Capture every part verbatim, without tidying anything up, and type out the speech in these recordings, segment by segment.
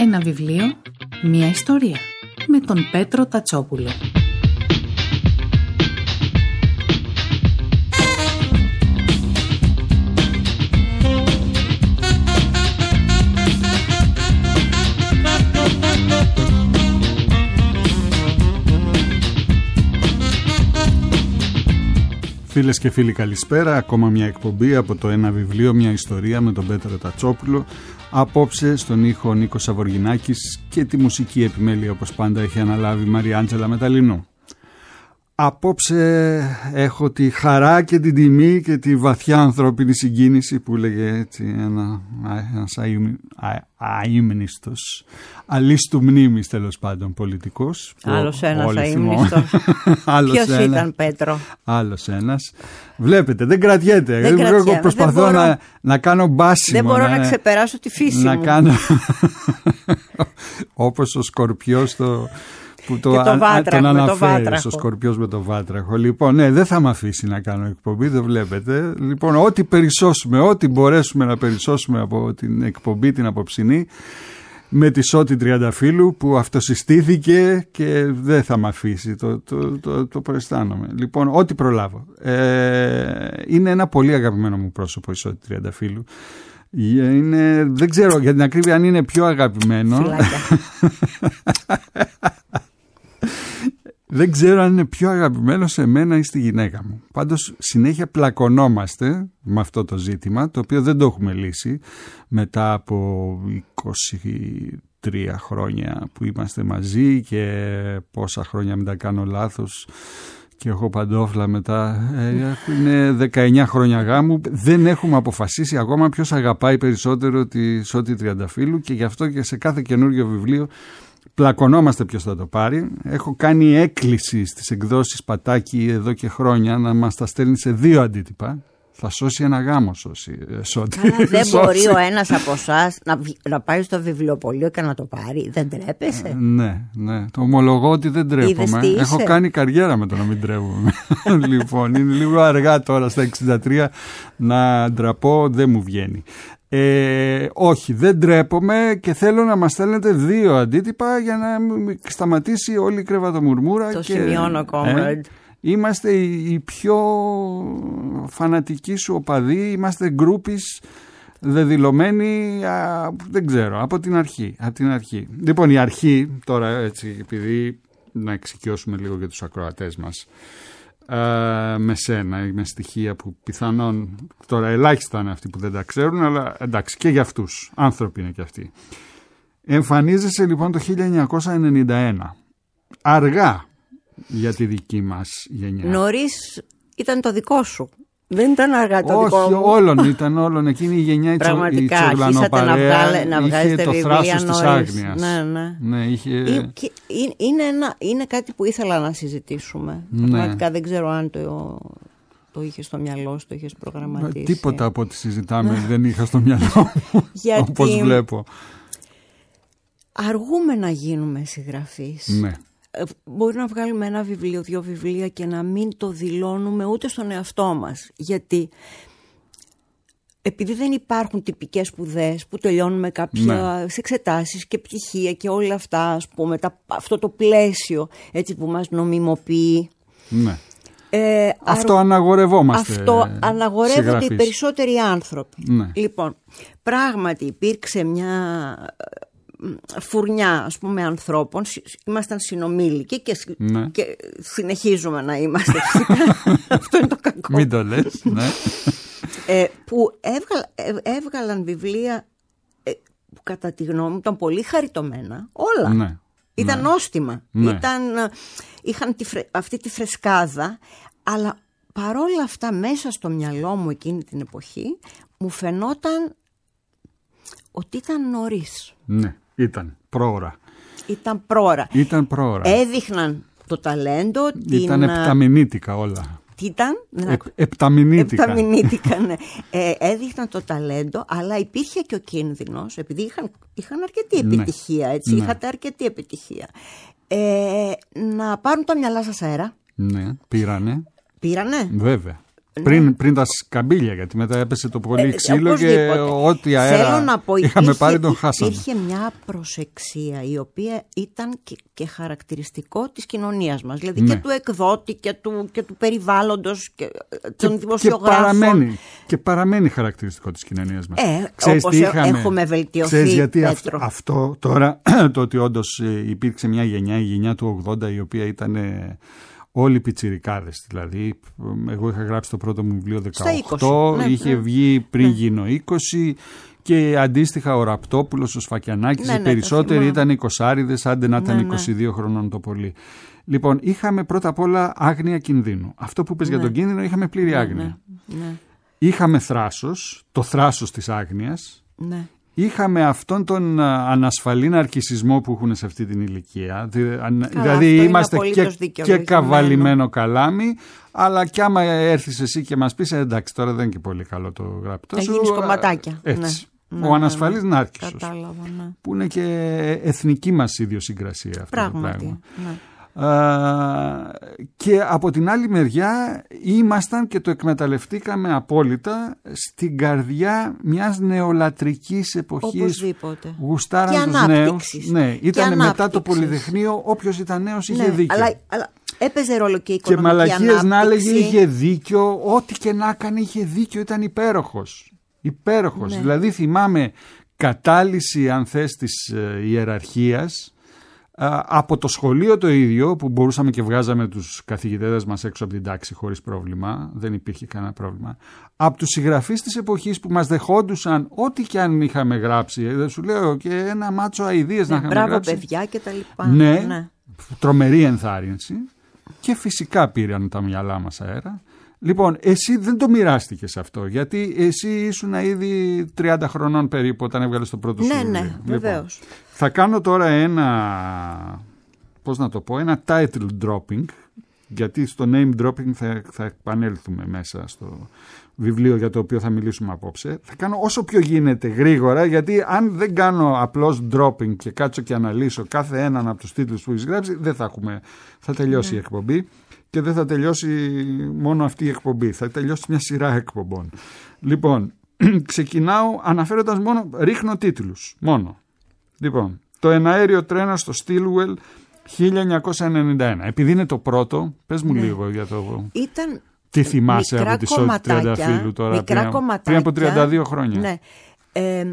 Ένα βιβλίο, μια ιστορία. Με τον Πέτρο Τατσόπουλο. Φίλες και φίλοι, καλησπέρα. Ακόμα μια εκπομπή από το Ένα βιβλίο, μια ιστορία με τον Πέτρο Τατσόπουλο. Απόψε στον ήχο ο Νίκος Σαβοργινάκης και τη μουσική επιμέλεια, όπως πάντα, έχει αναλάβει η Μαριάντζελα Μεταλλινού. Απόψε έχω τη χαρά και την τιμή και τη βαθιά ανθρώπινη συγκίνηση που λέγε έτσι ένα, ένας αείμνηστος, αλίστου μνήμης τέλος πάντων πολιτικός. Άλλος ένας αείμνηστος. Ποιος ένας, ήταν, Πέτρο? Άλλος ένας. Βλέπετε, δεν κρατιέται. Δεν Εγώ προσπαθώ δεν μπορώ, να, να κάνω μπάσιμο. Δεν μπορώ να, να ξεπεράσω τη φύση να μου. κάνω όπως ο Σκορπιός το... που το, το βάτραχο, τον αναφέρει το ο Σκορπιός με το βάτραχο. Λοιπόν, ναι, δεν θα με αφήσει να κάνω εκπομπή, δεν βλέπετε. Λοιπόν, ό,τι περισσώσουμε, ό,τι μπορέσουμε να περισσώσουμε από την εκπομπή την απόψινή, με τη Σώτη Τριανταφύλου που αυτοσυστήθηκε και δεν θα με αφήσει, το, το, το, το προαισθάνομαι. Λοιπόν, ό,τι προλάβω. Ε, είναι ένα πολύ αγαπημένο μου πρόσωπο η Σώτη Τριανταφύλου. Είναι, δεν ξέρω για την ακρίβεια αν είναι πιο αγαπημένο. Δεν ξέρω αν είναι πιο αγαπημένο σε μένα ή στη γυναίκα μου. Πάντως συνέχεια πλακωνόμαστε με αυτό το ζήτημα, το οποίο δεν το έχουμε λύσει μετά από είκοσι τρία χρόνια που είμαστε μαζί και πόσα χρόνια, μην τα κάνω λάθος, και έχω παντόφλα μετά. Είναι δεκαεννιά χρόνια γάμου. Δεν έχουμε αποφασίσει ακόμα ποιος αγαπάει περισσότερο τη Σώτη Τριανταφύλου και γι' αυτό και σε κάθε καινούριο βιβλίο πλακωνόμαστε ποιος θα το πάρει. Έχω κάνει έκκληση στις εκδόσεις Πατάκη εδώ και χρόνια να μας τα στέλνει σε δύο αντίτυπα. Θα σώσει ένα γάμο, σώσει, Σώτη. Καλά, δεν μπορεί ο ένας από εσάς να, να πάει στο βιβλιοπωλείο και να το πάρει. Δεν τρέπεσαι? Ε, ναι, ναι. Το ομολογώ ότι δεν τρέπομαι. Έχω κάνει καριέρα με το να μην τρέπομαι. Λοιπόν, είναι λίγο αργά τώρα στα εξήντα τρία να ντραπώ, δεν μου βγαίνει. Ε, όχι, δεν τρέπομαι και θέλω να μας στέλνετε δύο αντίτυπα για να σταματήσει όλη η κρεβατομουρμούρα. Το και, σημειώνω, comrade. Ε, είμαστε οι, οι πιο φανατικοί σου οπαδοί, είμαστε γκρούπις δεδηλωμένοι, α, δεν ξέρω, από την αρχή, από την αρχή. Λοιπόν, η αρχή, τώρα έτσι, επειδή να εξοικειώσουμε λίγο για τους ακροατές μας, Uh, με σένα ή με στοιχεία που πιθανόν τώρα ελάχιστα είναι αυτοί που δεν τα ξέρουν, αλλά εντάξει, και για αυτούς άνθρωποι είναι και αυτοί. Εμφανίζεσαι λοιπόν το χίλια εννιακόσια ενενήντα ένα, αργά για τη δική μας γενιά. Νωρίς ήταν το δικό σου, δεν ήταν αργά το όχι, δικό μου. Όχι, όλων ήταν, όλων. Εκείνη η γενιά, η τσογλανοπαρέα, να είχε το θράσος της άγνοιας. Ναι, ναι. Ναι, είχε... είναι, ένα, είναι κάτι που ήθελα να συζητήσουμε. Ναι. Πραγματικά δεν ξέρω αν το, το είχες στο μυαλό σου, το είχες προγραμματίσει. Τίποτα από ό,τι συζητάμε δεν είχα στο μυαλό μου, όπως βλέπω. Αργούμε να γίνουμε συγγραφείς. Ναι. Μπορεί να βγάλουμε ένα βιβλίο, δύο βιβλία και να μην το δηλώνουμε ούτε στον εαυτό μας. Γιατί επειδή δεν υπάρχουν τυπικές σπουδές που τελειώνουμε κάποιες ναι. εξετάσεις και πτυχία και όλα αυτά, ας πούμε, τα, αυτό το πλαίσιο έτσι που μας νομιμοποιεί. Ναι. Ε, αυτό αρ... αναγορευόμαστε. Αυτό αναγορεύονται συγγραφείς. Οι περισσότεροι άνθρωποι. Ναι. Λοιπόν, πράγματι υπήρξε μια φουρνιά, ας πούμε, ανθρώπων. Ήμασταν συνομήλικοι και, ναι. και συνεχίζουμε να είμαστε. Αυτό είναι το κακό. Μην το λες, ναι. ε, που έβγαλ, ε, έβγαλαν βιβλία ε, που κατά τη γνώμη μου ήταν πολύ χαριτωμένα. Όλα. Ναι. Ήταν ναι. νόστιμα. Ναι. Ήταν, είχαν τη φρε, αυτή τη φρεσκάδα, αλλά παρόλα αυτά μέσα στο μυαλό μου εκείνη την εποχή μου φαινόταν ότι ήταν νωρίς. Ναι. Ήταν πρόωρα. Ήταν πρόωρα. Ήταν πρόωρα. Έδειχναν το ταλέντο. Ήταν την... επταμινίτικα όλα. Τι ήταν? Ε, επταμινίτικα. Επταμινίτικα, ναι. ε, έδειχναν το ταλέντο, αλλά υπήρχε και ο κίνδυνος, επειδή είχαν, είχαν αρκετή επιτυχία, έτσι, ναι. είχατε αρκετή επιτυχία, ε, να πάρουν τα μυαλά σας αέρα. Ναι, πήρανε. Πήρανε. Βέβαια. Πριν, πριν τα σκαμπίλια, γιατί μετά έπεσε το πολύ ε, ξύλο και ό,τι αέρα να πω, είχαμε υπήρχε, πάρει τον χάσαμε. Υπήρχε μια προσεξία η οποία ήταν και, και χαρακτηριστικό της κοινωνίας μας. Δηλαδή ναι. και του εκδότη και του, και του περιβάλλοντος και, και των δημοσιογράφων. Και παραμένει, και παραμένει χαρακτηριστικό της κοινωνίας μας. Ε, ξέρεις όπως είχαμε, έχουμε βελτιωθεί, ξέρεις γιατί Πέτρο. αυ, αυτό τώρα, το ότι όντως υπήρξε μια γενιά, η γενιά του ογδόντα, η οποία ήταν... όλοι οι πιτσιρικάδες, δηλαδή εγώ είχα γράψει το πρώτο μου βιβλίο δεκαοκτώ, είκοσι, ναι, είχε ναι. βγει πριν ναι. γίνω είκοσι και αντίστοιχα ο Ραπτόπουλος, ο Σφακιανάκης, ναι, οι ναι, περισσότεροι ήταν εικοσάριδες, άντε να ήταν ναι, είκοσι δύο ναι. χρονών το πολύ. Λοιπόν, είχαμε πρώτα απ' όλα άγνοια κινδύνου. Αυτό που πες ναι. για τον κίνδυνο, είχαμε πλήρη ναι, άγνοια. Ναι, ναι. Είχαμε θράσος, το θράσος της άγνοιας. Ναι. Είχαμε αυτόν τον ανασφαλή ναρκισσισμό που έχουν σε αυτή την ηλικία. Καλά, δηλαδή είμαστε και, δίκαιο, και καβαλημένο καλάμι, αλλά κι άμα έρθεις εσύ και μας πεις εντάξει τώρα δεν είναι και πολύ καλό το γραπτό σου. Θα γίνεις κομματάκια. Έτσι. Ναι. Ο ναι, ανασφαλής ναι. νάρκισσος. Κατάλαβα, ναι. Που είναι και εθνική μας ιδιοσυγκρασία αυτό. Πράγματι, το πράγμα. Ναι. Uh, και από την άλλη μεριά ήμασταν και το εκμεταλλευτήκαμε απόλυτα στην καρδιά μιας νεολατρικής εποχής. Οπωσδήποτε. Γουστάραν τους νέους. Ναι, ήταν μετά το Πολυτεχνείο, όποιος ήταν νέος είχε ναι, δίκιο. Αλλά, αλλά έπαιζε ρόλο και η οικονομική ανάπτυξη. Και μαλακίες να έλεγε είχε δίκιο, ό,τι και να έκανε είχε δίκιο, ήταν υπέροχος. Υπέροχος. Ναι. Δηλαδή θυμάμαι κατάλυση αν θες της ε, ιεραρχίας. Από το σχολείο το ίδιο που μπορούσαμε και βγάζαμε τους καθηγητές μας έξω από την τάξη χωρίς πρόβλημα, δεν υπήρχε κανένα πρόβλημα. Από τους συγγραφείς της εποχής που μας δεχόντουσαν ό,τι και αν είχαμε γράψει, δεν σου λέω και ένα μάτσο αηδίες ναι, να είχαμε μπράβο, γράψει. Μπράβο παιδιά και τα λοιπά. Ναι, ναι, τρομερή ενθάρρυνση και φυσικά πήραν τα μυαλά μας αέρα. Λοιπόν, εσύ δεν το μοιράστηκες αυτό, γιατί εσύ ήσουν ήδη τριάντα χρονών περίπου όταν έβγαλες το πρώτο σου βιβλίο. Ναι, ναι, βεβαίως. Λοιπόν, θα κάνω τώρα ένα, πώς να το πω, ένα title dropping, γιατί στο name dropping θα, θα επανέλθουμε μέσα στο βιβλίο για το οποίο θα μιλήσουμε απόψε. Θα κάνω όσο πιο γίνεται γρήγορα, γιατί αν δεν κάνω απλώς dropping και κάτσω και αναλύσω κάθε έναν από τους τίτλους που έχεις γράψει, δεν θα έχουμε, θα τελειώσει ναι. η εκπομπή. Και δεν θα τελειώσει μόνο αυτή η εκπομπή, θα τελειώσει μια σειρά εκπομπών. Λοιπόν, ξεκινάω αναφέροντας μόνο, ρίχνω τίτλους, μόνο. Λοιπόν, το εναέριο τρένο στο Στίλουελ χίλια εννιακόσια ενενήντα ένα. Επειδή είναι το πρώτο, πες μου ναι. λίγο για το... Ήταν τι θυμάσαι από τη Σότη Τριανταφύλου τώρα, πριν, πριν από τριάντα δύο χρόνια. Ναι. Ε,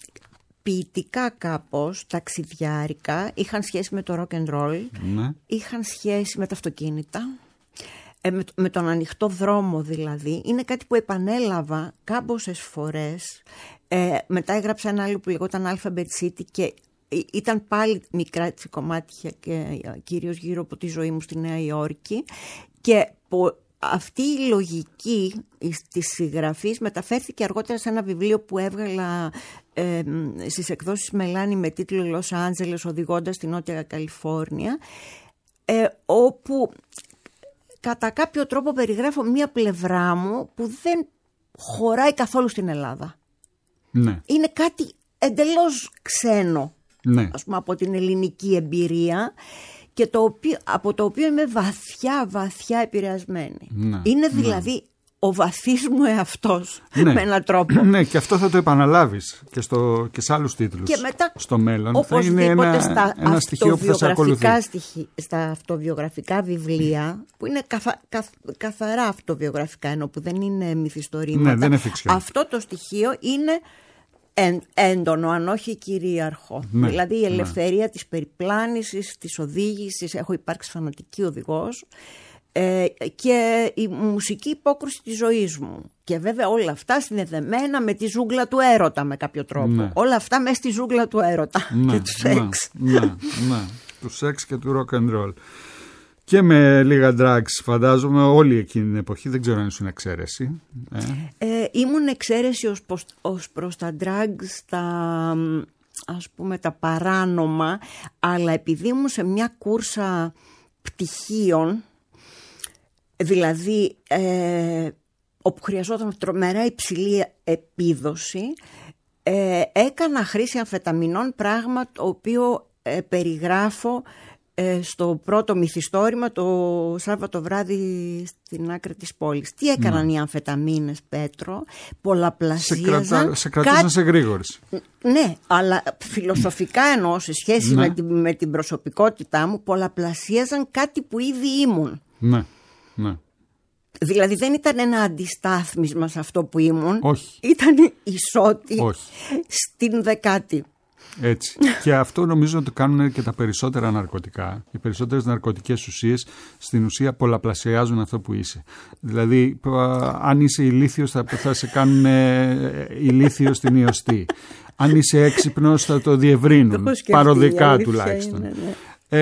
ποιητικά κάπως, ταξιδιάρικα, είχαν σχέση με το rock and roll, ναι. είχαν σχέση με τα αυτοκίνητα. Ε, με, με τον ανοιχτό δρόμο δηλαδή. Είναι κάτι που επανέλαβα κάμποσες φορές. Ε, μετά έγραψα ένα άλλο που λεγόταν Alphabet City και ήταν πάλι μικρά έτσι, κομμάτια και κυρίως γύρω από τη ζωή μου στη Νέα Υόρκη και που αυτή η λογική της συγγραφής μεταφέρθηκε αργότερα σε ένα βιβλίο που έβγαλα ε, στις εκδόσεις Μελάνη με τίτλο Λος Άντζελες οδηγώντας στη Νότια Καλιφόρνια ε, όπου κατά κάποιο τρόπο περιγράφω μία πλευρά μου που δεν χωράει καθόλου στην Ελλάδα. Ναι. Είναι κάτι εντελώς ξένο, ναι. ας πούμε, από την ελληνική εμπειρία και το οποίο, από το οποίο είμαι βαθιά, βαθιά επηρεασμένη. Ναι. Είναι δηλαδή ναι. ο βαθύς μου εαυτός ναι. με έναν τρόπο. Ναι, και αυτό θα το επαναλάβεις και, στο, και σε άλλους τίτλους και μετά, στο μέλλον. Θα είναι ένα, στα, ένα στοιχείο που θα σε ακολουθεί. Στοιχεία, στα αυτοβιογραφικά βιβλία, που είναι καθα, καθ, καθαρά αυτοβιογραφικά, ενώ που δεν είναι μυθιστορήματα. Ναι, δεν είναι φιξιόν. Αυτό το στοιχείο είναι έντονο, αν όχι κυρίαρχο. Ναι, δηλαδή η ελευθερία ναι. της περιπλάνησης, της οδήγησης. Έχω υπάρξει φανατική οδηγός. Ε, και η μουσική υπόκρουση της ζωής μου. Και βέβαια όλα αυτά συνδεδεμένα με τη ζούγκλα του έρωτα με κάποιο τρόπο. Ναι. Όλα αυτά μέσα στη ζούγκλα του έρωτα ναι, και του σεξ. Ναι, ναι, ναι, του σεξ και του rock and roll. Και με λίγα drugs φαντάζομαι όλη εκείνη την εποχή, δεν ξέρω αν ήσουν εξαίρεση. Ε. Ε, ήμουν εξαίρεση ως, προς, ως προς τα drugs, τα, ας πούμε τα παράνομα, αλλά επειδή ήμουν σε μια κούρσα πτυχίων, δηλαδή ε, όπου χρειαζόταν τρομερά υψηλή επίδοση, ε, έκανα χρήση αμφεταμινών, πράγμα το οποίο ε, περιγράφω ε, στο πρώτο μυθιστόρημα το Σάββατο βράδυ στην άκρη της πόλης. Τι έκαναν ναι. οι αμφεταμίνες, Πέτρο? Πολλαπλασίαζαν. Σε, κρατα, σε κρατούσαν κά... σε γρήγορες. Ναι, αλλά φιλοσοφικά εννοώ, σε σχέση ναι. με, την, με την προσωπικότητά μου, πολλαπλασίαζαν κάτι που ήδη ήμουν. Ναι, ναι. Δηλαδή δεν ήταν ένα αντιστάθμισμα σε αυτό που ήμουν. Όχι. Ήταν ισότη Όχι. στην δεκάτη. Έτσι. Και αυτό νομίζω ότι κάνουν και τα περισσότερα ναρκωτικά. Οι περισσότερες ναρκωτικές ουσίες στην ουσία πολλαπλασιάζουν αυτό που είσαι. Δηλαδή, αν είσαι ηλίθιος θα, θα σε κάνουν ηλίθιο στην ιωστή. Αν είσαι έξυπνος θα το διευρύνουν. Παροδικά τουλάχιστον. Είναι, ναι.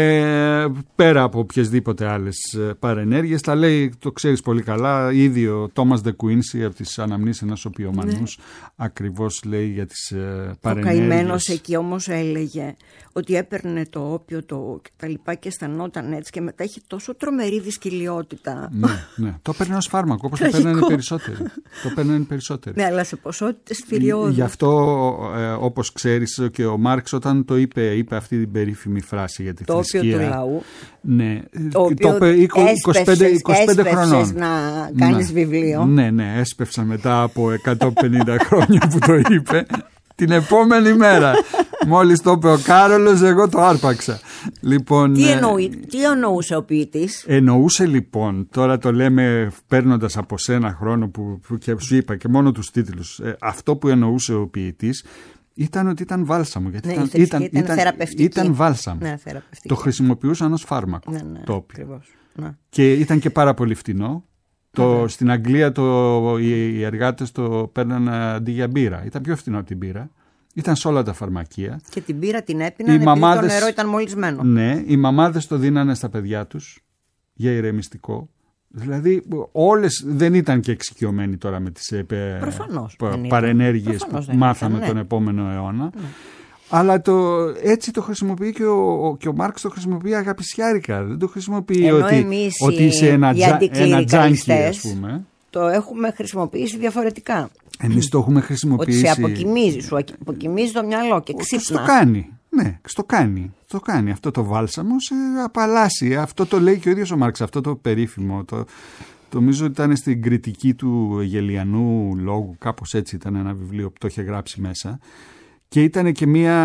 Ε, πέρα από οποιασδήποτε άλλες παρενέργειες, τα λέει, το ξέρεις πολύ καλά, ήδη ο Τόμας Ντε Κουίνσι από τις αναμνήσεις ενός οπιομανούς ναι. ακριβώς λέει για τις ε, παρενέργειες. Ο καημένος εκεί όμως έλεγε ότι έπαιρνε το όπιο το, και τα λοιπά και αισθανόταν έτσι και μετά έχει τόσο τρομερή δυσκολιότητα. Ναι, ναι. Το έπαιρνε ως φάρμακο όπως το παίρνανε οι περισσότεροι. Το παίρνανε οι περισσότεροι. Ναι, αλλά σε ποσότητες θηριώδεις. Γι' αυτό ε, όπως ξέρεις και ο Μάρξ όταν το είπε, είπε αυτή την περίφημη φράση για τη το όπιο του λαού. Ναι, το οποίο το είκοσι πέντε, είκοσι πέντε χρονών. Να κάνεις ναι. βιβλίο. Ναι, ναι, έσπευσα μετά από εκατόν πενήντα χρόνια που το είπε. Την επόμενη μέρα. Μόλις το είπε ο Κάρολος, εγώ το άρπαξα. Λοιπόν, τι, εννοεί, τι εννοούσε ο ποιητής? Εννοούσε λοιπόν, τώρα το λέμε παίρνοντας από σένα χρόνο που, που και σου είπα και μόνο τους τίτλους, ε, αυτό που εννοούσε ο ποιητής ήταν ότι ήταν βάλσαμο. Γιατί ναι, ήταν, ήταν, ήταν, ήταν, θεραπευτική. Ήταν βάλσαμο. Ναι, θεραπευτική. Το χρησιμοποιούσαν ως φάρμακο. Ναι, ναι, το ακριβώς. Ναι. Και ήταν και πάρα πολύ φτηνό. Το, ναι. Στην Αγγλία το, οι, οι εργάτες το παίρναν αντί για μπύρα. Ήταν πιο φθηνό από την μπύρα. Ήταν σε όλα τα φαρμακεία. Και την μπύρα την έπιναν επειδή μαμάδες, το νερό ήταν μολυσμένο. Ναι, οι μαμάδες το δίνανε στα παιδιά τους για ηρεμιστικό. Δηλαδή όλες δεν ήταν και εξοικειωμένοι τώρα με τις επε, πα, παρενέργειες Προφανώς που μάθαμε ήταν, ναι. τον επόμενο αιώνα. Ναι. Αλλά το, έτσι το χρησιμοποιεί και ο, και ο Μάρξ το χρησιμοποιεί αγαπησιάρικα. Δεν το χρησιμοποιεί ότι, ότι είσαι ένα, τζα, ένα τζάνκι, ας πούμε. Το έχουμε χρησιμοποιήσει διαφορετικά. Εμείς το έχουμε χρησιμοποιήσει. Ότι σε αποκοιμίζει, σου αποκοιμίζει το μυαλό και ξύπνα. Το κάνει. Ναι, στο κάνει. Το κάνει. Αυτό το βάλσαμο σε απαλλάσσει. Αυτό το λέει και ο ίδιος ο Μάρξ. Αυτό το περίφημο. Το, το νομίζω ότι ήταν στην κριτική του Αιγελιανού λόγου. Κάπως έτσι ήταν ένα βιβλίο που το είχε γράψει μέσα. Και ήταν και μια,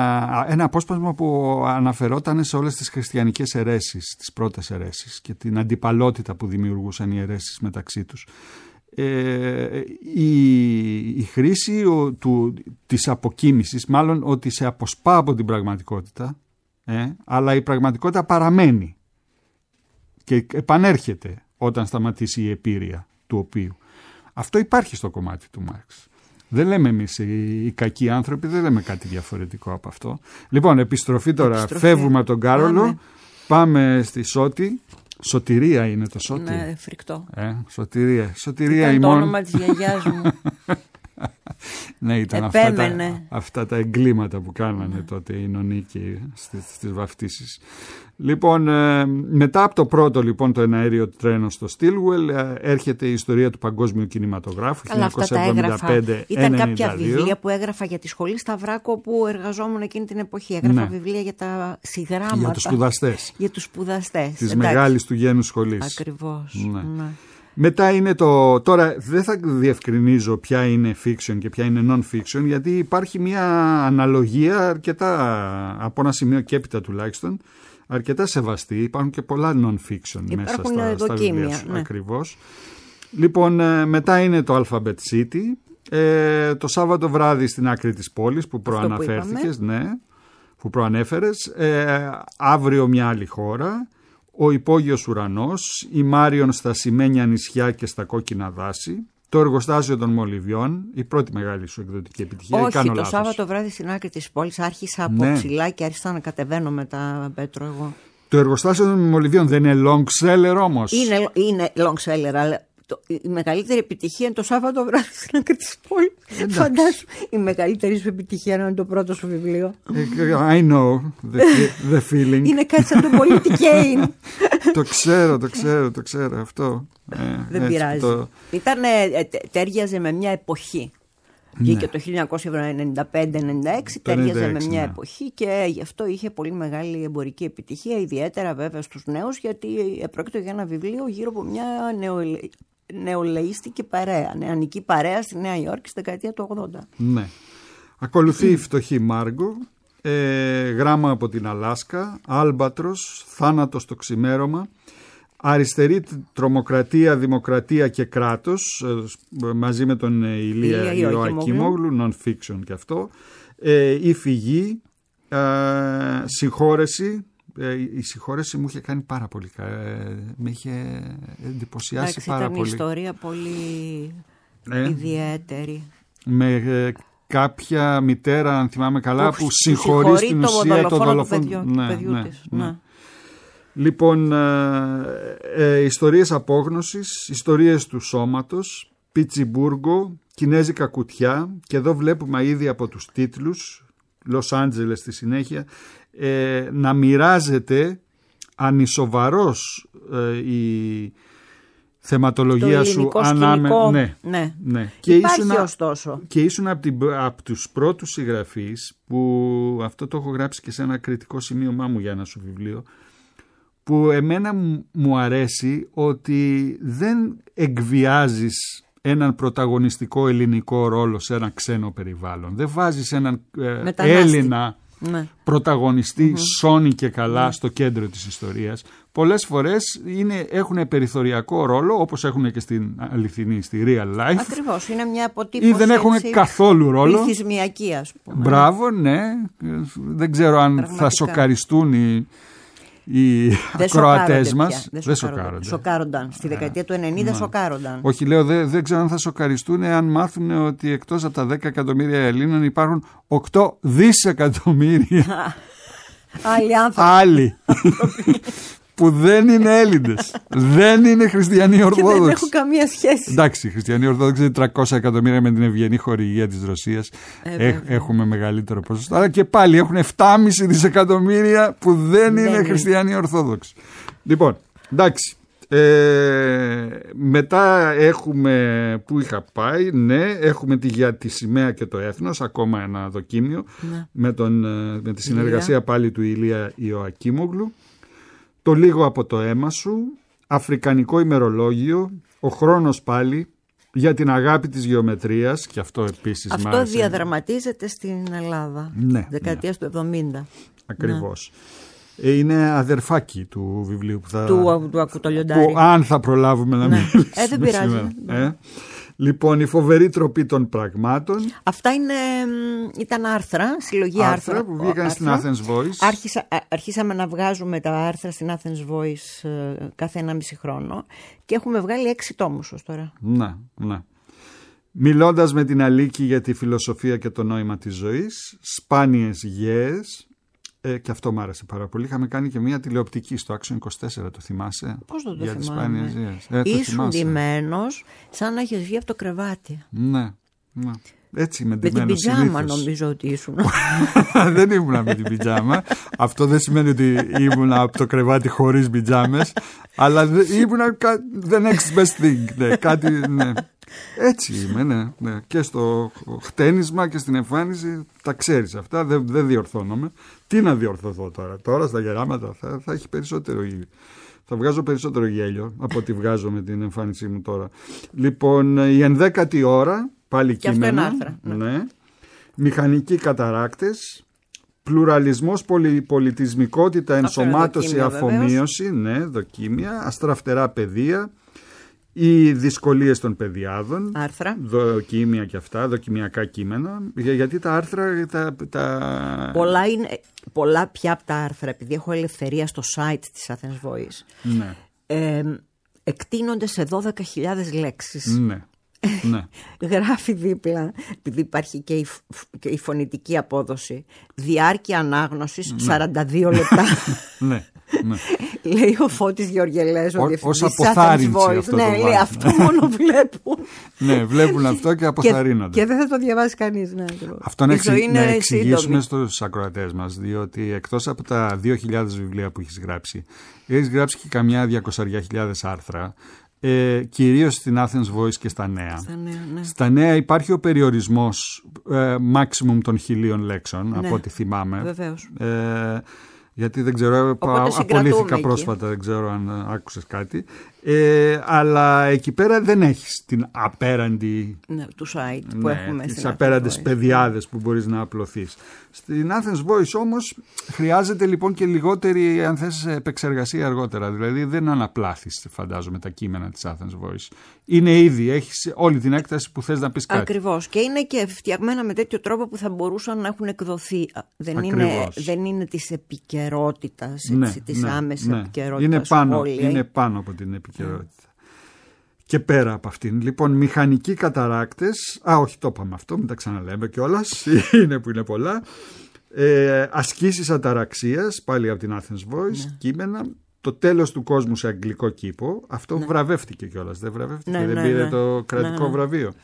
ένα απόσπασμα που αναφερόταν σε όλες τις χριστιανικές αιρέσεις, τις πρώτες αιρέσεις και την αντιπαλότητα που δημιουργούσαν οι αιρέσεις μεταξύ τους. Ε, η, η χρήση ο, του, της αποκοίμησης, μάλλον ότι σε αποσπά από την πραγματικότητα, ε, αλλά η πραγματικότητα παραμένει και επανέρχεται όταν σταματήσει η επίρρεια του οποίου. Αυτό υπάρχει στο κομμάτι του Μάρξ. Δεν λέμε εμείς οι, οι κακοί άνθρωποι, δεν λέμε κάτι διαφορετικό από αυτό. Λοιπόν, επιστροφή τώρα, επιστροφή. Φεύγουμε από τον Κάρολο, πάμε, πάμε στη Σώτη. Σωτηρία είναι το Σώτη. Ναι, φρικτό. Ε, σωτηρία. Σωτηρία ήταν ημών. Το όνομα της γιαγιάς μου. Ναι, ήταν αυτά τα, αυτά τα εγκλήματα που κάνανε ναι. τότε οι νονίκοι στις, στις βαφτίσεις. Λοιπόν, ε, μετά από το πρώτο λοιπόν το εναέριο τρένο στο Στίλουελ ε, έρχεται η ιστορία του παγκόσμιου κινηματογράφου. Καλά, χίλια εννιακόσια εβδομήντα πέντε, ήταν κάποια βιβλία που έγραφα για τη σχολή Σταυράκο που εργαζόμουν εκείνη την εποχή. Έγραφα ναι. βιβλία για τα συγγράμματα. Για τους σπουδαστές. Για τους σπουδαστές. Της μεγάλης του γένους σχολής. Ακριβώς. Ναι. Ναι. Μετά είναι το... Τώρα δεν θα διευκρινίζω ποια είναι fiction και ποια είναι non-fiction, γιατί υπάρχει μια αναλογία αρκετά, από ένα σημείο και έπειτα τουλάχιστον, αρκετά σεβαστή. Υπάρχουν και πολλά non-fiction μέσα στα, στα βιβλία σου. Ναι. Ακριβώς. Λοιπόν, μετά είναι το Alphabet City, ε, το Σάββατο βράδυ στην άκρη της πόλης που προαναφέρθηκες, που ναι, που προανέφερες, ε, αύριο μια άλλη χώρα, ο υπόγειος ουρανός, η Μάριον στα σημαίνια νησιά και στα κόκκινα δάση, το εργοστάσιο των Μολυβιών, η πρώτη μεγάλη σου εκδοτική επιτυχία. Όχι, κάνω το λάθος. Σάββατο βράδυ στην άκρη της πόλης άρχισα από ναι. ψηλά και άρχισα να κατεβαίνω μετά, Πέτρο, εγώ. Το εργοστάσιο των Μολυβιών δεν είναι long seller όμως? Είναι, είναι long seller, αλλά το, η μεγαλύτερη επιτυχία είναι το Σάββατο βράδυ στην άκρη της πόλης. Φαντάσου, η μεγαλύτερη σου επιτυχία είναι το πρώτο σου βιβλίο. I know the, the feeling. Είναι κάτι σαν το Politicain. Το ξέρω, το ξέρω, το ξέρω αυτό. Ε, δεν πειράζει. Το... Ήτανε, τέριαζε με μια εποχή. Βγήκε το χίλια εννιακόσια ενενήντα πέντε ενενήντα έξι, ταιριάζε με μια ναι. εποχή και γι' αυτό είχε πολύ μεγάλη εμπορική επιτυχία, ιδιαίτερα βέβαια στους νέους, γιατί πρόκειται για ένα βιβλίο γύρω από μια νεολε... νεολαίστικη παρέα, νεανική παρέα στη Νέα Υόρκη στη δεκαετία του ογδόντα. Ναι. Ακολουθεί η φτωχή Μάργκο, ε, γράμμα από την Αλάσκα, Άλμπατρος, θάνατο στο ξημέρωμα, αριστερή τρομοκρατία, δημοκρατία και κράτος, ε, μαζί με τον Ηλία Ιωακίμογλου, non-fiction και αυτό, ε, η φυγή, ε, συγχώρεση. Ε, η συγχώρεση μου είχε κάνει πάρα πολύ, ε, με είχε εντυπωσιάσει. Εντάξει, πάρα ήταν πολύ. Ήταν ιστορία πολύ ε, ιδιαίτερη. Με ε, κάποια μητέρα, αν θυμάμαι καλά, που, που συγχωρεί στην ουσία το δολοφόνο του παιδιού, ναι, παιδιού ναι, της. Ναι. Ναι. Λοιπόν, ε, ε, ιστορίες απόγνωσης, ιστορίες του σώματος, Πιτσιμπούργο, Κινέζικα κουτιά, και εδώ βλέπουμε ήδη από τους τίτλους, Λος Άντζελες στη συνέχεια, ε, να μοιράζεται ανισοβαρός ε, η θεματολογία σου ανάμεσα. Ναι, ναι. ναι. Και ήσουν, ωστόσο. Και ήσουν από, την, από τους πρώτους συγγραφείς που, αυτό το έχω γράψει και σε ένα κριτικό σημείωμά μου για ένα σου βιβλίο, που εμένα μου αρέσει ότι δεν εκβιάζεις έναν πρωταγωνιστικό ελληνικό ρόλο σε ένα ξένο περιβάλλον. Δεν βάζεις έναν ε, Έλληνα ναι. πρωταγωνιστή mm-hmm. σώνει και καλά mm-hmm. στο κέντρο της ιστορίας. Πολλές φορές είναι, έχουν περιθωριακό ρόλο, όπως έχουν και στην αληθινή, στη real life. Ακριβώς, είναι μια αποτύπωση. Ή δεν έχουν έτσι, καθόλου ρόλο. Πληθυσμιακή, ας πούμε. Μπράβο, ναι. Δεν ξέρω αν πραγματικά θα σοκαριστούν οι οι ακροατές μας. Δεν, δεν σοκάρονται. Σοκάρονταν. Στη δεκαετία του ενενήντα ναι. σοκάρονταν. Όχι, λέω, δεν, δεν ξέρω αν θα σοκαριστούν αν μάθουν ότι εκτός από τα δέκα εκατομμύρια Ελλήνων υπάρχουν οκτώ δισεκατομμύρια άλλοι άνθρωποι. Άλλοι. Που δεν είναι Έλληνες. Δεν είναι χριστιανοί Ορθόδοξοι. Και δεν έχουν καμία σχέση. Εντάξει, οι χριστιανοί Ορθόδοξοι είναι τριακόσια εκατομμύρια με την ευγενή χορηγία της Ρωσίας. Ε, Έχ, έχουμε μεγαλύτερο ποσοστό. Αλλά και πάλι έχουν επτά κόμμα πέντε δισεκατομμύρια που δεν, δεν είναι, είναι χριστιανοί Ορθόδοξοι. Λοιπόν, εντάξει. Ε, μετά έχουμε, που είχα πάει, ναι, έχουμε τη, για τη σημαία και το έθνος, ακόμα ένα δοκίμιο, ναι. με, τον, με τη συνεργασία Ηλία. Πάλι του Ηλία Ιωακίμογλου. Το λίγο από το αίμα σου, Αφρικανικό ημερολόγιο, Ο χρόνος πάλι, για την αγάπη της γεωμετρίας, και αυτό επίσης αυτό μ' άρεσε. Διαδραματίζεται στην Ελλάδα, ναι, δεκαετίας ναι. του εβδομήντα. Ακριβώς. Ναι. Είναι αδερφάκι του βιβλίου που θα... Του, του Ακουτολιοντάρη. Αν θα προλάβουμε να ναι. μιλήσουμε. Ε, δεν πειράζει. Ναι. Ε. Λοιπόν, η φοβερή τροπή των πραγμάτων. Αυτά είναι, ήταν άρθρα, συλλογή άρθρα. Άρθρα που βγήκαν στην Athens Voice. Άρχισα, αρχίσαμε να βγάζουμε τα άρθρα στην Athens Voice ε, κάθε ένα μισή χρόνο και έχουμε βγάλει έξι τόμους ως τώρα. Ναι, ναι. Μιλώντας με την Αλίκη για τη φιλοσοφία και το νόημα της ζωής, Σπάνιες γέες. Ε, και αυτό μου άρεσε πάρα πολύ. Είχαμε κάνει και μια τηλεοπτική στο Action είκοσι τέσσερα, το θυμάσαι? Πώς το, το για θυμάμαι? Ε, Ήσουν ντυμένος σαν να έχεις βγει από το κρεβάτι. Ναι, ναι. Έτσι με Με την πιτζάμα νομίζω ότι ήσουν. Δεν ήμουνα με την πιτζάμα. Αυτό δεν σημαίνει ότι ήμουνα από το κρεβάτι χωρίς πιτζάμες. Αλλά ήμουνα the next best thing. Ναι, κάτι, ναι. Έτσι είμαι, ναι, ναι. Και στο χτένισμα και στην εμφάνιση τα ξέρεις αυτά, δεν, δεν διορθώνομαι. Τι να διορθωθώ τώρα, τώρα στα γεράματα θα, θα έχει περισσότερο, θα βγάζω περισσότερο γέλιο από ό,τι βγάζω με την εμφάνισή μου τώρα. Λοιπόν, η ενδέκατη ώρα, πάλι και κείμενα, άρθρα, ναι. ναι. Μηχανικοί καταράκτες, πλουραλισμός, πολυπολιτισμικότητα, ενσωμάτωση, αφομοίωση, ναι, δοκίμια, αστραφτερά παιδεία, οι δυσκολίες των παιδιάδων, άρθρα. Δοκίμια και αυτά, δοκιμιακά κείμενα, γιατί τα άρθρα τα, τα... Πολλά, είναι, πολλά πια από τα άρθρα, επειδή έχω ελευθερία στο site της Athens Voice, ναι. ε, εκτείνονται σε δώδεκα χιλιάδες λέξεις. Ναι. Ναι. Γράφει δίπλα, επειδή υπάρχει και η, και η φωνητική απόδοση, διάρκεια ανάγνωσης ναι. σαράντα δύο λεπτά. Ναι. Ναι. Λέει ο Φώτης Γεωργελέζο, ο διευθυντής της Athens Voice. Ναι, λέει βάθμα. Αυτό μόνο βλέπουν. Ναι, βλέπουν αυτό και αποθαρρύνονται. Και, και δεν θα το διαβάσει κανείς. Ναι, αυτό να, εξη, να εξηγήσουμε στους ακροατές μας, διότι εκτός από τα δύο χιλιάδες βιβλία που έχεις γράψει, έχεις γράψει και καμιά διακόσιες χιλιάδες άρθρα. Ε, κυρίως στην Athens Voice και στα νέα. Στα νέα, ναι. Στα νέα υπάρχει ο περιορισμός ε, maximum των χιλίων λέξεων, ναι, από ό,τι θυμάμαι. Βεβαίως. Ε, γιατί δεν ξέρω, απολύθηκα πρόσφατα, δεν ξέρω αν άκουσες κάτι. Ε, αλλά εκεί πέρα δεν έχεις την απέραντη, ναι, του site που ναι, έχουμε τις στην απέραντες Voice, παιδιάδες, ναι, που μπορείς να απλωθείς. Στην Athens Voice όμως χρειάζεται λοιπόν και λιγότερη, αν θες, επεξεργασία αργότερα. Δηλαδή δεν αναπλάθεις, φαντάζομαι, τα κείμενα της Athens Voice. Είναι ήδη, έχεις όλη την έκταση που θες να πεις κάτι. Ακριβώς. Και είναι και φτιαγμένα με τέτοιο τρόπο που θα μπορούσαν να έχουν εκδοθεί. Δεν, είναι, δεν είναι της επικαιρότητας, ναι, της ναι, άμεσης ναι. επικαιρότητας. Είναι πάνω, σχόλια. είναι πάνω από την επικαιρότητα. Mm. Και πέρα από αυτήν. Λοιπόν, μηχανικοί καταράκτες. Α, όχι, το είπαμε αυτό, μην τα ξαναλέμε κιόλας. Είναι που είναι πολλά. Ε, ασκήσεις αταραξίας, πάλι από την Athens Voice, ναι, κείμενα. Το τέλος του κόσμου σε αγγλικό κήπο. Αυτό, ναι, βραβεύτηκε κιόλας. Δεν βραβεύτηκε, ναι, δεν, ναι, πήρε, ναι, το κρατικό, ναι, βραβείο.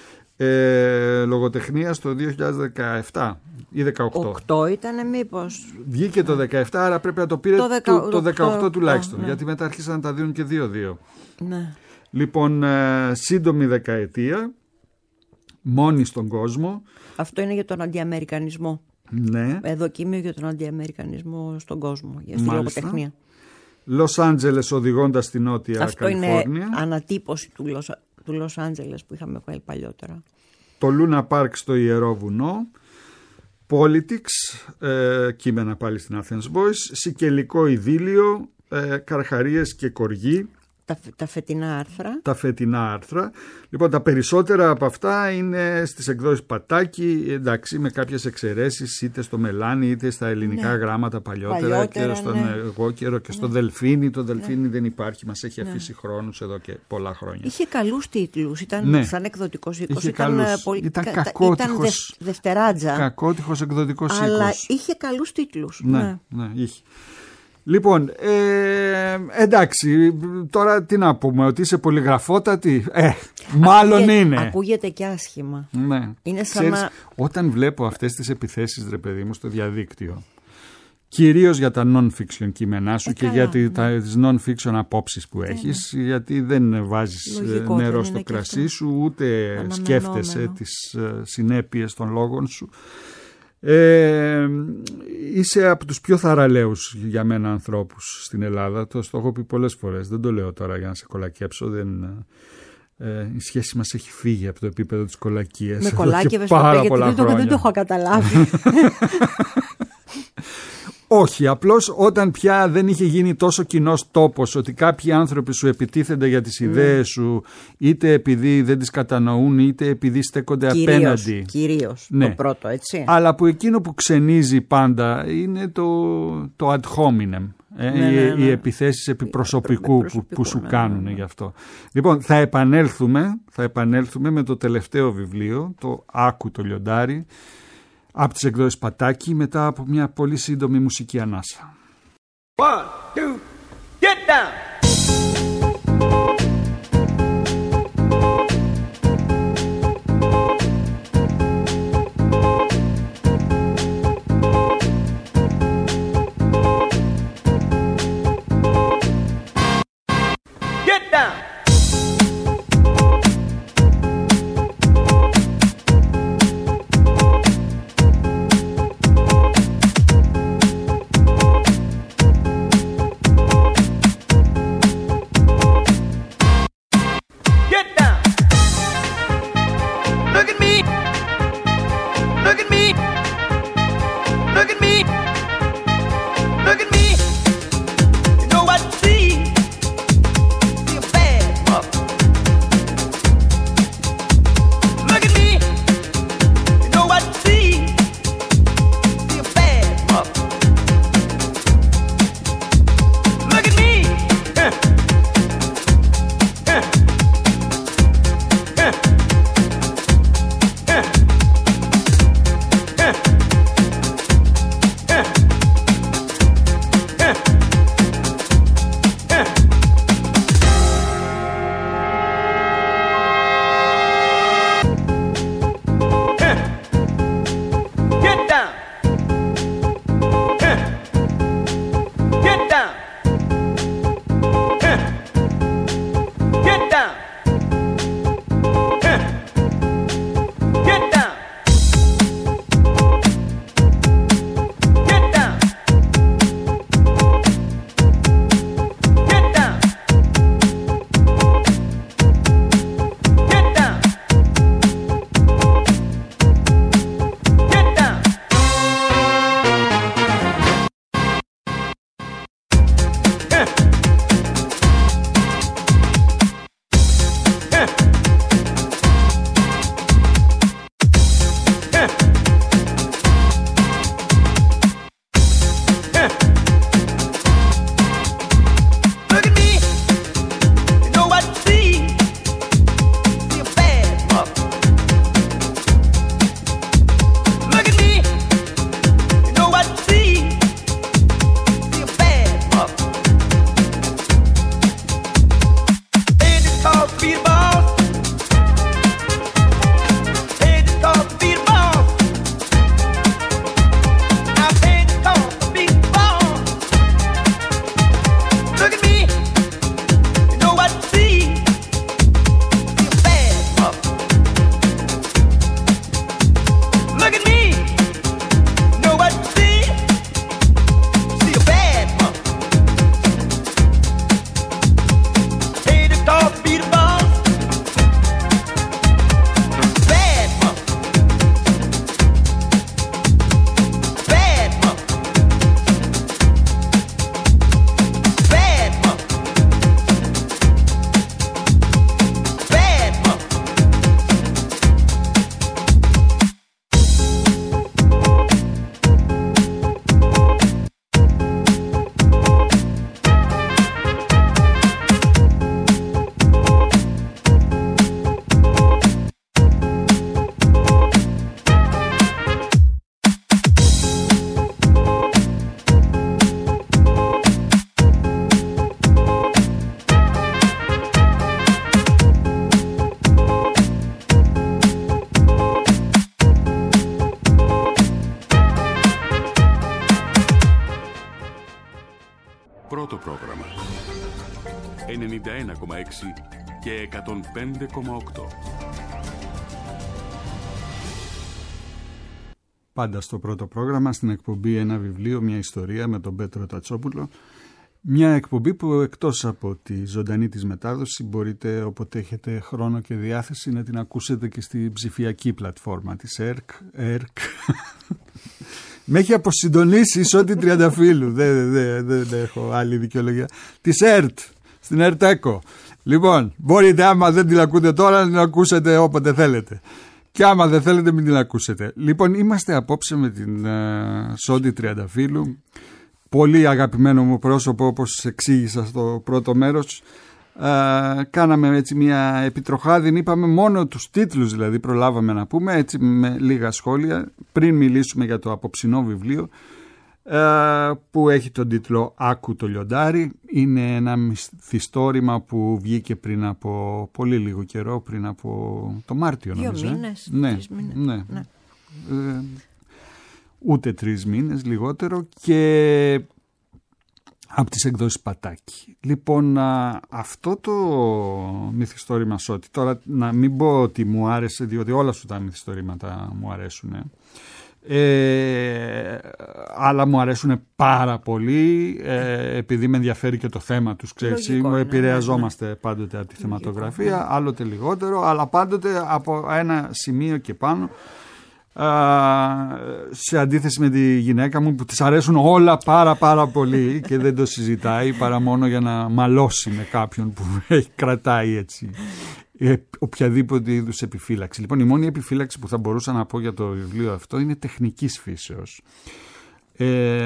Ε, λογοτεχνία στο δύο χιλιάδες δεκαεπτά ή δεκαοκτώ. οκτώ ήταν μήπως. Βγήκε το δεκαεπτά, άρα πρέπει να το πήρε το, δεκα... το δεκαοκτώ τουλάχιστον. Ναι. Γιατί μετά άρχισαν να τα δίνουν και δύο δύο. Ναι. Λοιπόν, ε, σύντομη δεκαετία, μόνη στον κόσμο. Αυτό είναι για τον αντιαμερικανισμό. Ναι. Δοκίμιο για τον αντιαμερικανισμό στον κόσμο, για στη λογοτεχνία. Λος Άντζελες οδηγώντας στη Νότια Αυτό Καλιφόρνια. Είναι ανατύπωση του Λος, του Λος Άντζελες που είχαμε βγάλει παλιότερα. Το Λούνα Πάρκ στο Ιερό Βουνό. Politics, ε, κείμενα πάλι στην Athens Voice. Σικελικό Ιδίλιο, ε, Καρχαρίες και Κοργή. Τα, τα φετινά άρθρα. Τα φετινά άρθρα. Λοιπόν, τα περισσότερα από αυτά είναι στις εκδόσεις Πατάκη, εντάξει, με κάποιες εξαιρέσεις, είτε στο Μελάνι είτε στα ελληνικά, ναι, γράμματα παλιότερα, παλιότερα και στον, ναι, εγώ καιρό και, ναι, στο Δελφίνι. Το Δελφίνι, ναι, δεν υπάρχει, μας έχει αφήσει, ναι, χρόνους εδώ και πολλά χρόνια. Είχε καλούς τίτλους, ήταν, ναι, σαν εκδοτικός οίκος, ήταν, πολύ, ήταν κακότυχος, ήταν δευτεράτζα. Κακότυχος εκδοτικός οίκος. Αλλά είχε καλούς τίτλους. Ναι, ναι, ναι, είχε. Λοιπόν, ε, εντάξει, τώρα τι να πούμε, ότι είσαι πολυγραφότατη, ε, μάλλον ακούγεται, είναι. Ακούγεται και άσχημα. Ναι. Είναι σαν Ξέρεις, να... Όταν βλέπω αυτές τις επιθέσεις, ρε παιδί μου, στο διαδίκτυο, κυρίως για τα non-fiction κείμενά σου, ε, και για ναι, τις non-fiction απόψεις που έχεις, ναι, γιατί δεν βάζεις λογικό, νερό δεν στο κρασί σου, ούτε σκέφτεσαι τις συνέπειες των λόγων σου. Ε, είσαι από τους πιο θαραλέους για μένα ανθρώπους στην Ελλάδα. Το, το έχω πει πολλές φορές, δεν το λέω τώρα για να σε κολακέψω, δεν, ε, η σχέση μας έχει φύγει από το επίπεδο της κολακίας. Με κολάκευες πάρα πολλά γιατί χρόνια. Δεν το έχω καταλάβει. Όχι, απλώς όταν πια δεν είχε γίνει τόσο κοινός τόπος ότι κάποιοι άνθρωποι σου επιτίθενται για τις ιδέες σου, είτε επειδή δεν τις κατανοούν είτε επειδή στέκονται κυρίως, απέναντι. Κυρίως, ναι, το πρώτο, έτσι. Αλλά που εκείνο που ξενίζει πάντα είναι το, το ad hominem, ε, ναι, ναι, ναι. οι επιθέσεις επί προσωπικού που, που σου ναι, κάνουν, ναι, ναι, γι' αυτό. Λοιπόν, θα επανέλθουμε, θα επανέλθουμε με το τελευταίο βιβλίο, το Άκου το λιοντάρι, από τις εκδόσεις Πατάκη, μετά από μια πολύ σύντομη μουσική ανάσα. One, two, get down! Get down! Πρώτο πρόγραμμα ενενήντα ένα κόμμα έξι και εκατόν πέντε κόμμα οκτώ. Πάντα στο πρώτο πρόγραμμα, στην εκπομπή «Ένα βιβλίο, μια ιστορία» με τον Πέτρο Τατσόπουλο. Μια εκπομπή που εκτός από τη ζωντανή της μετάδοση μπορείτε όποτε έχετε χρόνο και διάθεση να την ακούσετε και στη ψηφιακή πλατφόρμα της ΕΡΚ. ΕΡΚ. Με έχει αποσυντονίσει σε ό,τι Τριανταφύλου. Δεν, δεν, δεν, δεν έχω άλλη δικαιολογία. Της ΕΡΤ, στην ΕΡΤΕΚΟ. Λοιπόν, μπορείτε άμα δεν την ακούτε τώρα να την ακούσετε όποτε θέλετε. Και άμα δεν θέλετε μην την ακούσετε. Λοιπόν, είμαστε απόψε με την uh, Σόντι Τριανταφύλου. Πολύ αγαπημένο μου πρόσωπο, όπως εξήγησα στο πρώτο μέρος. Uh, κάναμε έτσι μια επιτροχάδιν, είπαμε μόνο τους τίτλους δηλαδή προλάβαμε να πούμε, έτσι με λίγα σχόλια πριν μιλήσουμε για το απόψινό βιβλίο uh, που έχει τον τίτλο «Άκου το λιοντάρι». Είναι ένα μυθιστόρημα που βγήκε πριν από πολύ λίγο καιρό, πριν από το Μάρτιο νομίζω. Δύο μήνες, ναι, τρεις μήνες. Ναι. Ναι. Uh, ούτε τρεις μήνες, λιγότερο, και από τις εκδόσεις Πατάκη. Λοιπόν, α, αυτό το μυθιστόρημα Σώτη, τώρα να μην πω ότι μου άρεσε, διότι όλα σου τα μυθιστορήματα μου αρέσουν, ε, αλλά μου αρέσουν πάρα πολύ, ε, επειδή με ενδιαφέρει και το θέμα τους, ξέρεις, Λογικό, ναι, επηρεαζόμαστε ναι, ναι. πάντοτε από τη Λογικό, θεματογραφία, ναι. άλλοτε λιγότερο, αλλά πάντοτε από ένα σημείο και πάνω. Uh, σε αντίθεση με τη γυναίκα μου που της αρέσουν όλα πάρα πάρα πολύ και δεν το συζητάει παρά μόνο για να μαλώσει με κάποιον που έχει, κρατάει έτσι ε, οποιαδήποτε είδους επιφύλαξη. Λοιπόν, η μόνη επιφύλαξη που θα μπορούσα να πω για το βιβλίο αυτό είναι τεχνικής φύσεως, ε,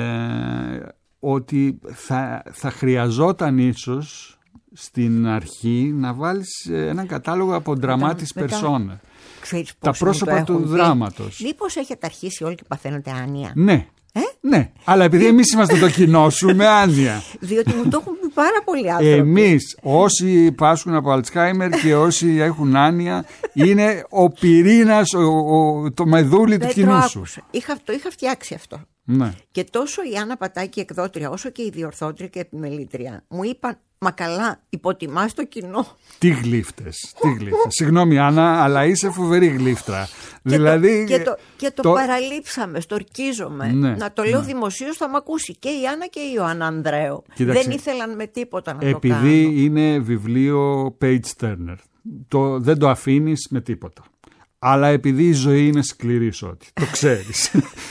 ότι θα, θα χρειαζόταν ίσως στην αρχή να βάλεις έναν κατάλογο από ντραμάτις περσόνα. Τα πρόσωπα του δράματος. Μήπως έχετε αρχίσει όλοι και παθαίνετε άνοια? Ναι. Ε? Ναι, αλλά επειδή εμείς είμαστε το κοινό σου με άνοια. Διότι μου το έχουν πει πάρα πολλοί άνθρωποι. Εμείς, όσοι πάσχουν από Αλτσχάιμερ και όσοι έχουν άνοια, είναι ο πυρήνας, ο, ο, το μεδούλι του κοινού σου. Είχα, το είχα φτιάξει αυτό. Ναι. Και τόσο η Άννα Πατάκη, εκδότρια, όσο και η διορθώτρια και επιμελήτρια μου είπαν, μα καλά, υποτιμάς το κοινό. Τι γλύφτες, τι γλύφτες. Συγγνώμη Άννα, αλλά είσαι φοβερή γλύφτρα. Και, δηλαδή, το, και, το, και το, το παραλείψαμε, στορκίζομαι. Ναι, να το λέω ναι. δημοσίως, θα μ' ακούσει και η Άννα και η Ιωάννα Ανδρέου. Κοίταξε, δεν ήθελαν με τίποτα να επειδή το κάνω. Επειδή είναι βιβλίο page turner, το, δεν το αφήνεις με τίποτα. Αλλά επειδή η ζωή είναι σκληρή, Σώτη, το ξέρεις.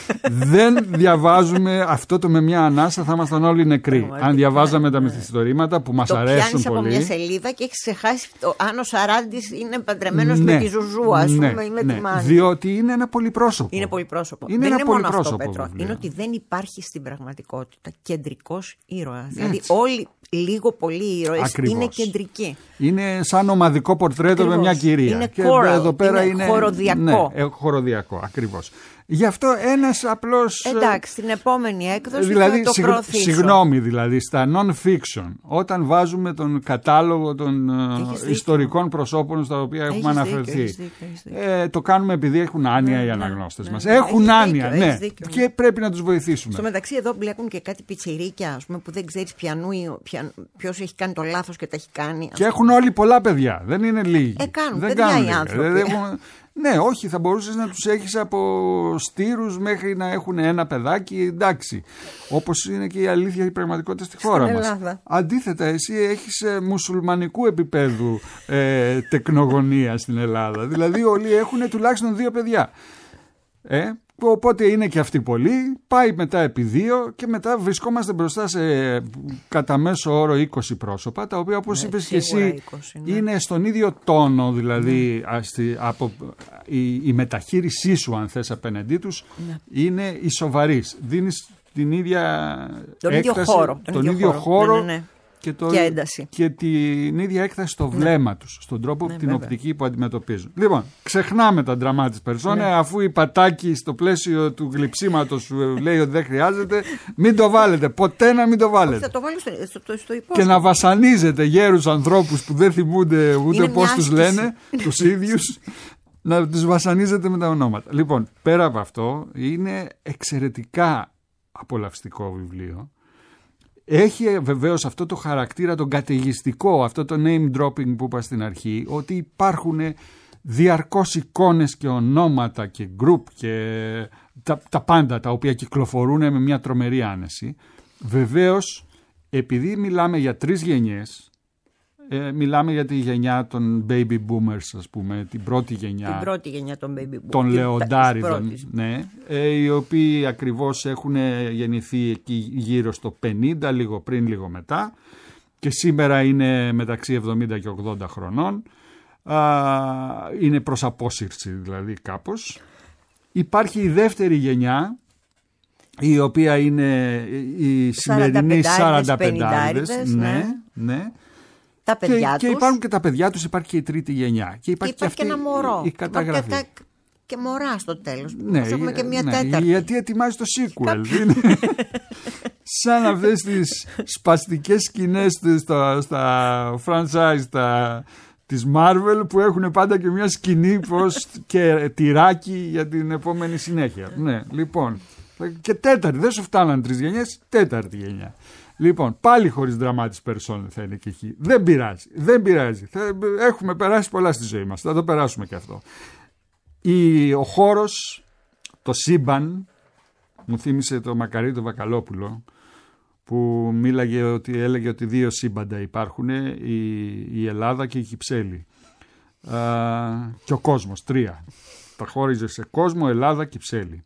Δεν διαβάζουμε αυτό το με μια ανάσα, θα ήμασταν όλοι νεκροί. Αν διαβάζαμε τα μυθιστορήματα που μας το αρέσουν πολύ. Το πιάνεις από μια σελίδα και έχεις ξεχάσει το αν ο Σαράντης είναι παντρεμένος ναι, με τη Ζουζού, ας ναι, πούμε, ή με ναι, τη Μάνη. Διότι είναι ένα πολυπρόσωπο. Είναι πολυπρόσωπο. Είναι δεν ένα είναι μόνο πολυπρόσωπο αυτό, Πέτρο. βιβλίο. Είναι ότι δεν υπάρχει στην πραγματικότητα κεντρικός ήρωας. Δηλαδή όλοι λίγο πολύ ήρωες είναι κεντρικοί. Είναι σαν ομαδικό πορτρέτο. Ακριβώς. Με μια κυρία. Είναι και choral, εδώ πέρα είναι, είναι χοροδιακό. Ναι, χοροδιακό, ακριβώς. Γι' αυτό ένας απλός... Εντάξει, στην επόμενη έκδοση δηλαδή, θα το συγ... προωθήσω. Συγγνώμη, δηλαδή, στα non-fiction, όταν βάζουμε τον κατάλογο των uh, ιστορικών προσώπων στα οποία έχουμε έχεις αναφερθεί, δίκιο, έχεις δίκιο, έχεις δίκιο. Ε, το κάνουμε επειδή έχουν άνοια ναι, οι αναγνώστες ναι, μας. Ναι, έχουν έχεις άνοια, δίκιο, ναι, δίκιο. Και πρέπει να τους βοηθήσουμε. Στο μεταξύ εδώ μπλέκουν και κάτι πιτσιρίκια, ας πούμε, που δεν ξέρεις ποιανού, ποια, ποιος έχει κάνει το λάθος και τα έχει κάνει. Και έχουν όλοι πολλά παιδιά, δεν είναι λίγοι. Ε, κάνουν, δεν παιδιά κάνουν οι άνθρωποι. Δεν έχουν... Ναι, όχι, θα μπορούσες να τους έχεις από στήρους μέχρι να έχουν ένα παιδάκι, εντάξει. Όπως είναι και η αλήθεια, η πραγματικότητα στη χώρα στην μας. Ελλάδα. Αντίθετα, εσύ έχεις ε, μουσουλμανικού επίπεδου ε, τεκνογωνία στην Ελλάδα. Δηλαδή όλοι έχουν τουλάχιστον δύο παιδιά. Ε, οπότε είναι και αυτοί πολλοί, πάει μετά επί δύο και μετά βρισκόμαστε μπροστά σε κατά μέσο όρο είκοσι πρόσωπα, τα οποία όπως ναι, είπες και εσύ είκοσι, ναι. είναι στον ίδιο τόνο, δηλαδή ναι. αστι, από, η, η μεταχείρισή σου αν θες απέναντί τους ναι. είναι η σοβαρής. Δίνεις την ίδια τον έκταση, ίδιο χώρο, τον, τον ίδιο χώρο, χώρο ναι, ναι, ναι. Και, το, και ένταση. Και την ίδια έκταση στο βλέμμα ναι. τους, στον τρόπο, ναι, την βέβαια. οπτική που αντιμετωπίζουν. Λοιπόν, ξεχνάμε τα ντραμά της περσόνα, ναι. αφού η Πατάκη στο πλαίσιο του γλυψίματος σου λέει ότι δεν χρειάζεται, μην το βάλετε, ποτέ να μην το βάλετε. Όχι, θα το βάλω στο, στο, στο, στο και να βασανίζετε γέρους ανθρώπους που δεν θυμούνται ούτε πώς τους λένε, τους ίδιους, να τους βασανίζετε με τα ονόματα. Λοιπόν, πέρα από αυτό, είναι εξαιρετικά απολαυστικό βιβλίο. Έχει βεβαίως αυτό το χαρακτήρα, τον καταιγιστικό, αυτό το name dropping που είπα στην αρχή, ότι υπάρχουν διαρκώς εικόνες και ονόματα και group και τα, τα πάντα τα οποία κυκλοφορούν με μια τρομερή άνεση. Βεβαίως, επειδή μιλάμε για τρεις γενιές, ε, μιλάμε για τη γενιά των baby boomers, ας πούμε, την πρώτη γενιά, την πρώτη γενιά των baby boomers, των λεοντάριδων, ναι, ε, οι οποίοι ακριβώς έχουν γεννηθεί εκεί γύρω στο πενήντα, λίγο πριν, λίγο μετά, και σήμερα είναι μεταξύ εβδομήντα και ογδόντα χρονών. Α, είναι προς απόσυρση δηλαδή κάπως. Υπάρχει η δεύτερη γενιά, η οποία είναι οι σημερινοί σαράντα πεντάριδες, ναι, ναι. Τα παιδιά και, τους. Και υπάρχουν και τα παιδιά τους, υπάρχει και η τρίτη γενιά. Και υπάρχει, και, υπάρχει και, και ένα μωρό. Η, η καταγραφή. Και, και μωρά στο τέλος. Ναι, έχουμε και μια ναι, τέταρτη. Γιατί ετοιμάζει το sequel. Σαν αυτές τις σπαστικές σκηνές στα, στα franchise, τα... της Marvel, που έχουν πάντα και μια σκηνή πως και τυράκι για την επόμενη συνέχεια. Ναι, λοιπόν. Και τέταρτη, δεν σου φτάναν τρεις γενιές, τέταρτη γενιά. Λοιπόν, πάλι χωρίς δραμάτις περσόν θα είναι και εκεί. Δεν πειράζει, δεν πειράζει. Θα, έχουμε περάσει πολλά στη ζωή μας, θα το περάσουμε και αυτό. Η, ο χώρος, το σύμπαν, μου θύμισε το Μακαρί το Βακαλόπουλο, που μίλαγε ότι, έλεγε ότι δύο σύμπαντα υπάρχουν, η, η Ελλάδα και η Κυψέλη. Α, και ο κόσμος, τρία. Τα χώριζε σε κόσμο, Ελλάδα, Κυψέλη.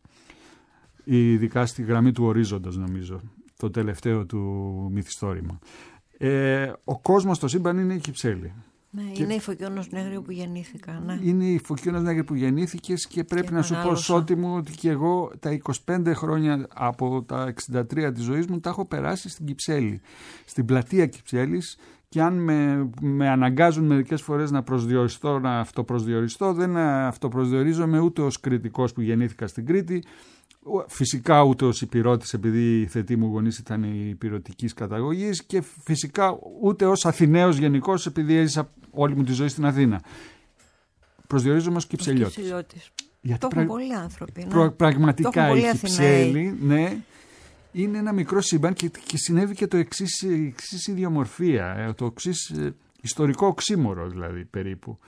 Ειδικά στη γραμμή του ορίζοντας, νομίζω, το τελευταίο του μυθιστόρημα. Ε, ο κόσμος στο σύμπαν είναι η Κυψέλη. Ναι, και είναι η Φωκίωνος Νέγρη που γεννήθηκα. Ναι. Είναι η Φωκίωνος Νέγρη που γεννήθηκες και πρέπει και να σου πω, Σώτη μου, ότι και εγώ τα είκοσι πέντε χρόνια από τα εξήντα τρία της ζωής μου τα έχω περάσει στην Κυψέλη, στην πλατεία Κυψέλης, και αν με, με αναγκάζουν μερικές φορές να προσδιοριστώ, να αυτοπροσδιοριστώ, δεν αυτοπροσδιορίζομαι ούτε ως Κρητικός που γεννήθηκα στην Κρήτη, φυσικά ούτε ως Ηπειρώτης, επειδή οι θετοί μου γονείς ήταν οι ηπειρωτικής καταγωγής, και φυσικά ούτε ως Αθηναίος γενικώς, επειδή έζησα όλη μου τη ζωή στην Αθήνα. Προσδιορίζομαι ως Κυψελιώτης. Κυψελιώτης. Γιατί το πρα... έχουν πολλοί άνθρωποι. Ναι. Πρα... Πραγματικά η Κυψέλη, ναι, είναι ένα μικρό σύμπαν, και, και συνέβη και το εξής, εξής ιδιομορφία, το εξής ιστορικό οξύμορο δηλαδή περίπου.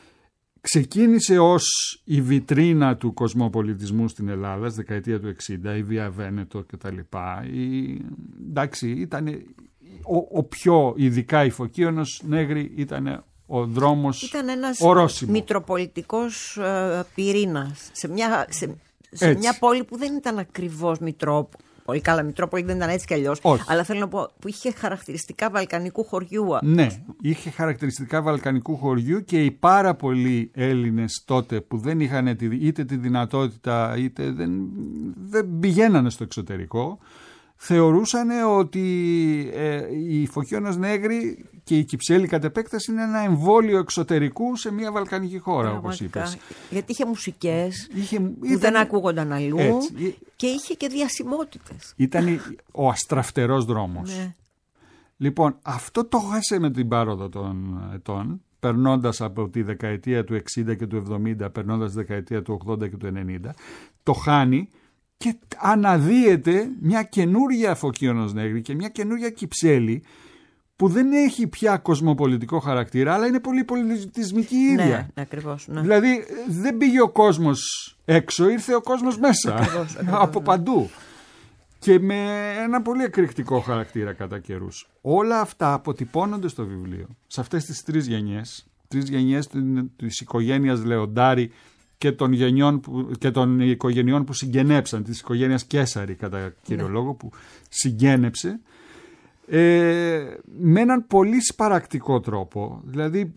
Ξεκίνησε ως η βιτρίνα του κοσμοπολιτισμού στην Ελλάδα στη δεκαετία του εξήντα, η Βία Βένετο κτλ. Εντάξει, ήταν ο, ο πιο, ειδικά η Φωκίωνος Νέγρη, ήταν ο δρόμος ήταν ένας ορόσημο. Μητροπολιτικός ε, πυρήνας σε, μια, σε, σε μια πόλη που δεν ήταν ακριβώς Μητρόπολη. Πολύ καλά, Μητρόπολη δεν ήταν έτσι κι αλλιώς. Αλλά θέλω να πω, που είχε χαρακτηριστικά βαλκανικού χωριού. Ναι, είχε χαρακτηριστικά βαλκανικού χωριού, και οι πάρα πολλοί Έλληνες τότε που δεν είχαν είτε τη δυνατότητα είτε δεν, δεν πηγαίνανε στο εξωτερικό, θεωρούσαν ότι ε, η Φωκίωνος Νέγρη και η Κυψέλη κατ' επέκταση είναι ένα εμβόλιο εξωτερικού σε μια βαλκανική χώρα, όπως είπες. Γιατί είχε μουσικές είχε, που ήταν, δεν ακούγονταν αλλού, έτσι, και είχε και διασημότητες. Ήταν ο αστραφτερός δρόμος. Ναι. Λοιπόν, αυτό το χάσε με την πάροδο των ετών, περνώντας από τη δεκαετία του εξήντα και του εβδομήντα, περνώντας τη δεκαετία του ογδόντα και του ενενήντα, το χάνει και αναδύεται μια καινούρια Φωκίωνος Νέγρη και μια καινούρια Κυψέλη, που δεν έχει πια κοσμοπολιτικό χαρακτήρα, αλλά είναι πολύ πολιτισμική ίδια. Ναι, ακριβώς, ναι. Δηλαδή δεν πήγε ο κόσμος έξω, ήρθε ο κόσμος μέσα. Ακριβώς, ακριβώς, από παντού. Και με ένα πολύ εκρηκτικό χαρακτήρα κατά καιρούς. Όλα αυτά αποτυπώνονται στο βιβλίο. Σε αυτές τις τρεις γενιές, τρεις γενιές της οικογένειας Λεοντάρη και των, γενιών που, και των οικογενειών που συγγενέψαν, της οικογένειας Κέσαρη κατά κύριο ναι. λόγο, που συγγένεψε, ε, με έναν πολύ σπαρακτικό τρόπο. Δηλαδή,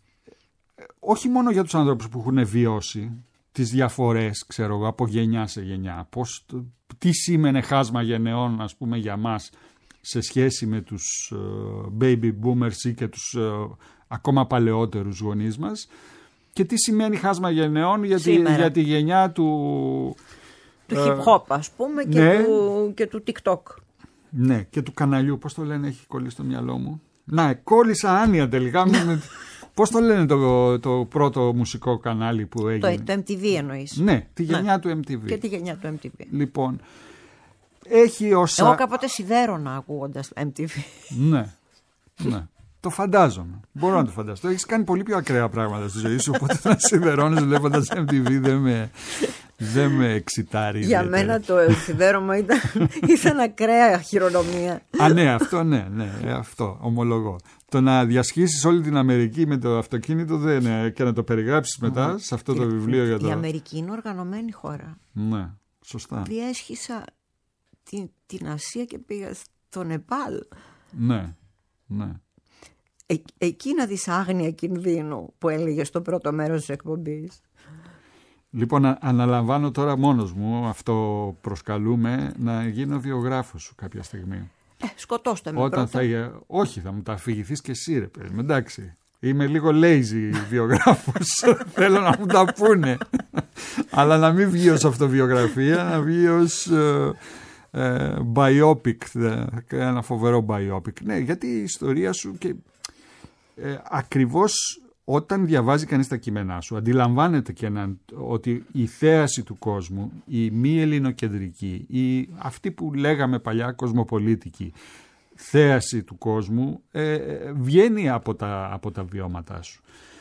όχι μόνο για τους άνθρωπους που έχουν βιώσει τις διαφορές, ξέρω εγώ, από γενιά σε γενιά, πώς, τι σήμαινε χάσμα γενεών, ας πούμε, για μας σε σχέση με τους uh, baby boomers ή και τους uh, ακόμα παλαιότερους γονείς μας, και τι σημαίνει χάσμα γενεών για, τη, για τη γενιά του του uh, hip hop, ας πούμε, και, ναι, του, και του TikTok. Ναι, και του καναλιού, πώς το λένε, έχει κολλήσει στο μυαλό μου. Να, κόλλησα άνοια τελικά. με, πώς το λένε το, το πρώτο μουσικό κανάλι που έγινε? Το, το εμ τι βι εννοείς? Ναι, τη γενιά ναι. του εμ τι βι. Και τη γενιά του εμ τι βι. Λοιπόν, έχει όσα... Εγώ κάποτε σιδέρωνα ακούγοντας εμ τι βι. Ναι, ναι. Το φαντάζομαι. Μπορώ να το φανταστώ. Έχεις κάνει πολύ πιο ακραία πράγματα στη ζωή σου, οπότε να σιδερώνεις βλέποντας εμ τι βι δεν με, δεν με εξητάρει. Για ιδιαίτερα. Μένα το σιδέρωμα ήταν, ήταν ακραία χειρονομία. Α, ναι, αυτό ναι, ναι, αυτό ομολογώ. Το να διασχίσεις όλη την Αμερική με το αυτοκίνητο δεν είναι, και να το περιγράψεις μετά mm. σε αυτό το βιβλίο για το... Η Αμερική είναι οργανωμένη χώρα. Ναι, σωστά. Διέσχισα την, την Ασία και πήγα στο Νεπάλ. Ναι, ναι. Ε, εκείνα της άγνοια κινδύνου που έλεγε στο πρώτο μέρος της εκπομπής. Λοιπόν, α, αναλαμβάνω τώρα μόνος μου, αυτό προσκαλούμε, να γίνω βιογράφος σου κάποια στιγμή. Ε, σκοτώστε με Όταν πρώτα. Θα, όχι, θα μου τα αφηγηθείς και εσύ ρε παιδί, εντάξει. Είμαι λίγο lazy βιογράφος, θέλω να μου τα πούνε. Αλλά να μην βγει ως αυτοβιογραφία, να βγει ως... Ε, ε, biopic, ένα φοβερό biopic. Ναι, γιατί η ιστορία σου και ε, ακριβώς όταν διαβάζει κανείς τα κείμενά σου αντιλαμβάνεται και να, ότι η θέαση του κόσμου, η μη ελληνοκεντρική, η, αυτή που λέγαμε παλιά κοσμοπολίτικη θέαση του κόσμου ε, βγαίνει από τα, από τα βιώματά σου.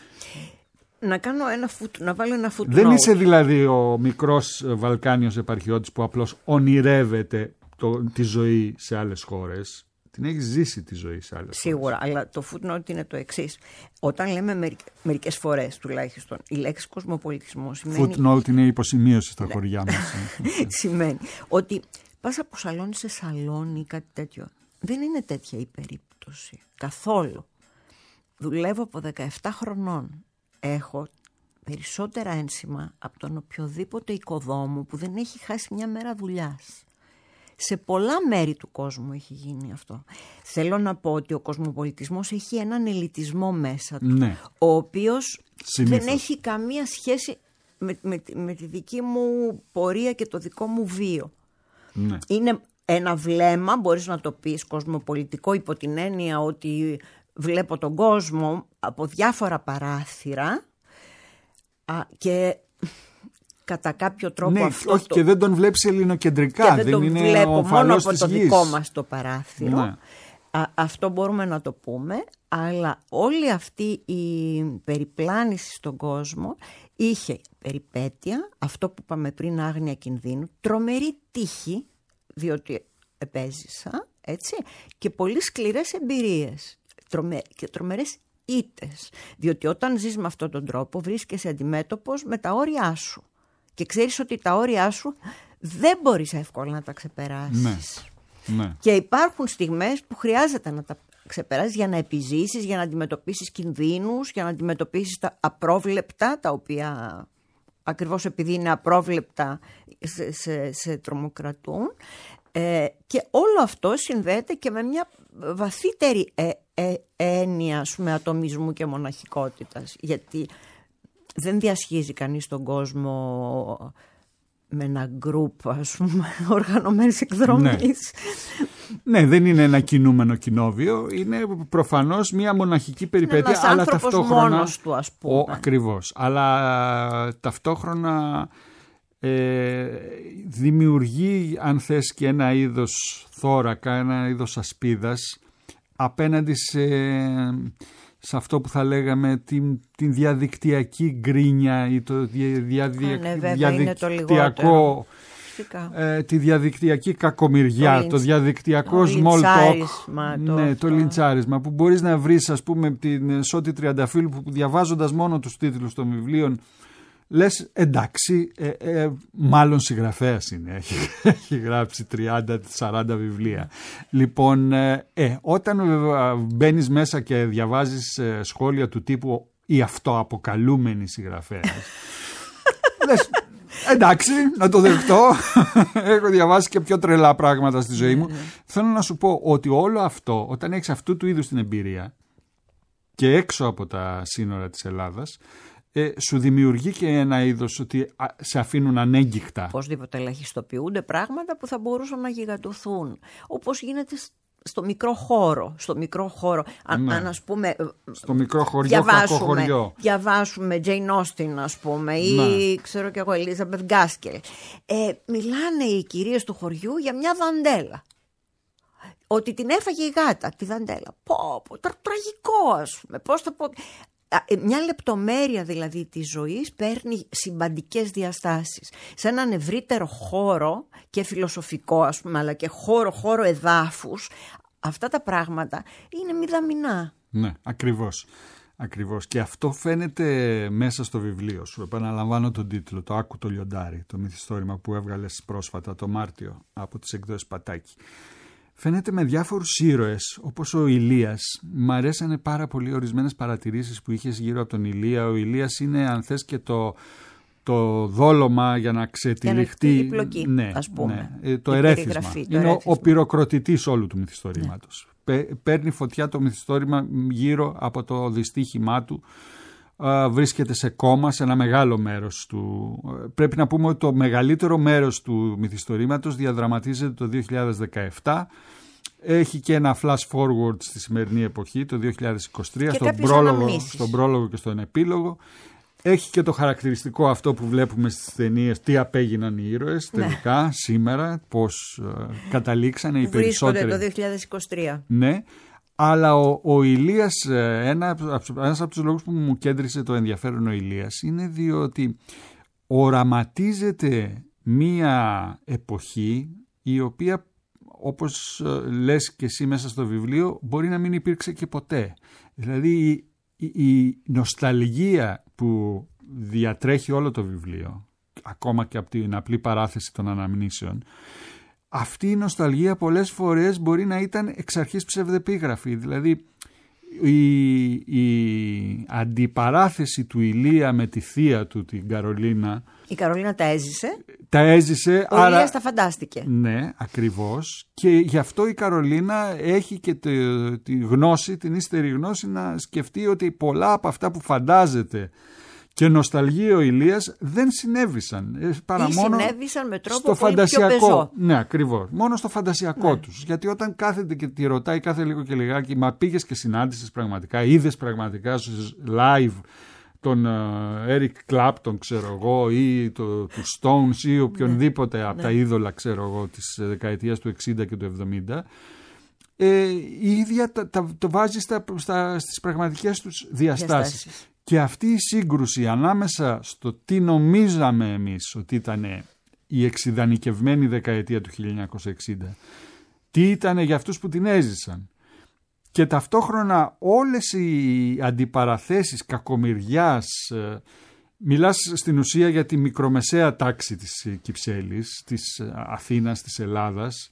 Να, κάνω ένα foot, να βάλω ένα footnote. Δεν είσαι δηλαδή ο μικρός Βαλκάνιος επαρχιώτης που απλώς ονειρεύεται το, τη ζωή σε άλλες χώρες. Την έχεις ζήσει τη ζωή σε άλλες Σίγουρα, χώρες. αλλά το footnote είναι το εξής. Όταν λέμε μερικ, μερικές φορές τουλάχιστον η λέξη κοσμοπολιτισμός σημαίνει... Footnote είναι υποσημείωση στα χωριά μας. Σημαίνει ότι πας από σαλόνι σε σαλόνι ή κάτι τέτοιο. Δεν είναι τέτοια η περίπτωση. Καθόλου. Δουλεύω από δεκαεπτά χρονών. Έχω περισσότερα ένσημα από τον οποιοδήποτε οικοδόμο που δεν έχει χάσει μια μέρα δουλειάς. Σε πολλά μέρη του κόσμου έχει γίνει αυτό. Θέλω να πω ότι ο κοσμοπολιτισμός έχει έναν ελιτισμό μέσα του, ναι. ο οποίος Συνήθως. δεν έχει καμία σχέση με, με, με τη δική μου πορεία και το δικό μου βίο. Ναι. Είναι ένα βλέμμα, μπορείς να το πεις κοσμοπολιτικό, υπό την έννοια ότι βλέπω τον κόσμο από διάφορα παράθυρα α, και κατά κάποιο τρόπο ναι, αυτό όχι, το... και δεν τον βλέπεις ελληνοκεντρικά, και δεν, δεν τον είναι βλέπω ο μόνο από της το γης. δικό μας το παράθυρο. Ναι. Α, αυτό μπορούμε να το πούμε, αλλά όλη αυτή η περιπλάνηση στον κόσμο είχε περιπέτεια, αυτό που είπαμε πριν, άγνοια κινδύνου, τρομερή τύχη, διότι επέζησα, έτσι, και πολύ σκληρές εμπειρίες τρομε, και τρομερές ήττες, διότι όταν ζεις με αυτόν τον τρόπο βρίσκεσαι αντιμέτωπος με τα όρια σου και ξέρεις ότι τα όρια σου δεν μπορείς εύκολα να τα ξεπεράσεις. Ναι. Ναι. Και υπάρχουν στιγμές που χρειάζεται να τα ξεπεράσεις για να επιζήσεις, για να αντιμετωπίσεις κινδύνους, για να αντιμετωπίσεις τα απρόβλεπτα, τα οποία ακριβώς επειδή είναι απρόβλεπτα σε, σε, σε τρομοκρατούν. Ε, και όλο αυτό συνδέεται και με μια βαθύτερη ε, ε, έννοια, ας πούμε, ατομισμού και μοναχικότητας. Γιατί δεν διασχίζει κανείς τον κόσμο με ένα γκρουπ, ας πούμε, οργανωμένης εκδρομής. Ναι. ναι, δεν είναι ένα κινούμενο κοινόβιο, είναι προφανώς μια μοναχική περιπέτεια. Ένας αλλά άνθρωπος ταυτόχρονα, μόνος του, ας πούμε. Ο, ακριβώς, αλλά ταυτόχρονα ε, δημιουργεί, αν θες, και ένα είδος θώρακα, ένα είδος ασπίδας απέναντι σε... σε αυτό που θα λέγαμε την, την διαδικτυακή γκρίνια ή το δια, διαδια, ναι, βέβαια, διαδικτυακό, ε, τη διαδικτυακή κακομοιριά, το, το διαδικτυακό το small talk, το, ναι, το λιντσάρισμα που μπορείς να βρεις, ας πούμε, την Σώτη Τριανταφύλου που διαβάζοντας μόνο τους τίτλους των βιβλίων λες εντάξει, ε, ε, μάλλον συγγραφέας είναι, έχει, έχει γράψει τριάντα σαράντα βιβλία. Λοιπόν, ε, ε, όταν ε, μπαίνεις μέσα και διαβάζεις ε, σχόλια του τύπου «η αυτοαποκαλούμενη συγγραφέας», λες εντάξει, να το δεχτώ, έχω διαβάσει και πιο τρελά πράγματα στη ζωή μου. Θέλω να σου πω ότι όλο αυτό, όταν έχεις αυτού του είδους την εμπειρία και έξω από τα σύνορα της Ελλάδας, Ε, σου δημιουργεί και ένα είδος ότι α, σε αφήνουν ανέγκυχτα. Οπωσδήποτε ελαχιστοποιούνται πράγματα που θα μπορούσαν να γιγαντωθούν. Όπως γίνεται στο μικρό χώρο, στο μικρό χώρο, αν, ναι. αν ας πούμε στο μικρό χωριό, κακό χωριό. Διαβάσουμε Jane Austen, ας πούμε, ή ναι. ξέρω κι εγώ Elizabeth Gaskell. Ε, μιλάνε οι κυρίες του χωριού για μια δαντέλα. Ότι την έφαγε η γάτα, τη δαντέλα. Πω, πω, τρα, τραγικό ας πούμε. Πώς θα πω... Μια λεπτομέρεια δηλαδή της ζωής παίρνει συμπαντικές διαστάσεις. Σε έναν ευρύτερο χώρο και φιλοσοφικό ας πούμε, αλλά και χώρο, χώρο εδάφους, αυτά τα πράγματα είναι μηδαμινά. Ναι, ακριβώς. Ακριβώς. Και αυτό φαίνεται μέσα στο βιβλίο σου. Επαναλαμβάνω τον τίτλο, το «Άκου το λιοντάρι», το μυθιστόρημα που έβγαλες πρόσφατα το Μάρτιο από τις εκδόσεις Πατάκη. Φαίνεται με διάφορους ήρωες, όπως ο Ηλίας. Μ' αρέσανε πάρα πολύ ορισμένες παρατηρήσεις που είχες γύρω από τον Ηλία. Ο Ηλίας είναι, αν θες, και το, το δόλωμα για να ξετυλιχτεί. Η πλοκή, ναι, ας πούμε. Ναι, το ερέθισμα. Το είναι ερέθισμα. Ο, ο πυροκροτητής όλου του μυθιστορήματος. Ναι. Παίρνει φωτιά το μυθιστόρημα γύρω από το δυστύχημά του. Βρίσκεται σε κόμμα σε ένα μεγάλο μέρος του. Πρέπει να πούμε ότι το μεγαλύτερο μέρος του μυθιστορήματος διαδραματίζεται το δύο χιλιάδες δεκαεπτά. Έχει και ένα flash forward στη σημερινή εποχή, το δύο χιλιάδες είκοσι τρία, στον πρόλογο, στον πρόλογο και στον επίλογο. Έχει και το χαρακτηριστικό αυτό που βλέπουμε στις ταινίες, τι απέγιναν οι ήρωες τελικά, ναι. σήμερα, πώς uh, καταλήξανε οι περισσότεροι. Βρίσκονται το δύο χιλιάδες είκοσι τρία. Ναι. Αλλά ο, ο Ηλίας, ένα, ένας από τους λόγους που μου κέντρισε το ενδιαφέρον ο Ηλίας είναι διότι οραματίζεται μία εποχή η οποία, όπως λες και εσύ μέσα στο βιβλίο, μπορεί να μην υπήρξε και ποτέ. Δηλαδή η, η νοσταλγία που διατρέχει όλο το βιβλίο, ακόμα και από την απλή παράθεση των αναμνήσεων, αυτή η νοσταλγία πολλές φορές μπορεί να ήταν εξ αρχής ψευδεπίγραφη. Δηλαδή η, η αντιπαράθεση του Ηλία με τη θεία του, την Καρολίνα. Η Καρολίνα τα έζησε. Τα έζησε. Ο άρα, Ηλίας τα φαντάστηκε. Ναι, ακριβώς. Και γι' αυτό η Καρολίνα έχει και τη, τη γνώση, την ύστερη γνώση να σκεφτεί ότι πολλά από αυτά που φαντάζεται και νοσταλγεί ο Ηλίας δεν συνέβησαν. Παρά ή μόνο συνέβησαν με τρόπο στο πολύ φαντασιακό. Πιο πεζό. Ναι, ακριβώς. Μόνο στο φαντασιακό ναι. τους. Γιατί όταν κάθεται και τη ρωτάει κάθε λίγο και λιγάκι, μα πήγες και συνάντησες πραγματικά, είδες πραγματικά live τον Eric Clapton, ξέρω εγώ, ή το, του Stones ή οποιονδήποτε ναι. από ναι. τα είδωλα, ξέρω εγώ, της δεκαετίας του εξήντα και του εβδομήντα. Ε, η ίδια τα, τα, το βάζει στα, στα, στις πραγματικές τους διαστάσεις. διαστάσεις. Και αυτή η σύγκρουση ανάμεσα στο τι νομίζαμε εμείς ότι ήταν η εξιδανικευμένη δεκαετία του χίλια εννιακόσια εξήντα, τι ήταν για αυτούς που την έζησαν, και ταυτόχρονα όλες οι αντιπαραθέσεις κακομοιριάς, μιλάς στην ουσία για τη μικρομεσαία τάξη της Κυψέλης, της Αθήνας, της Ελλάδας,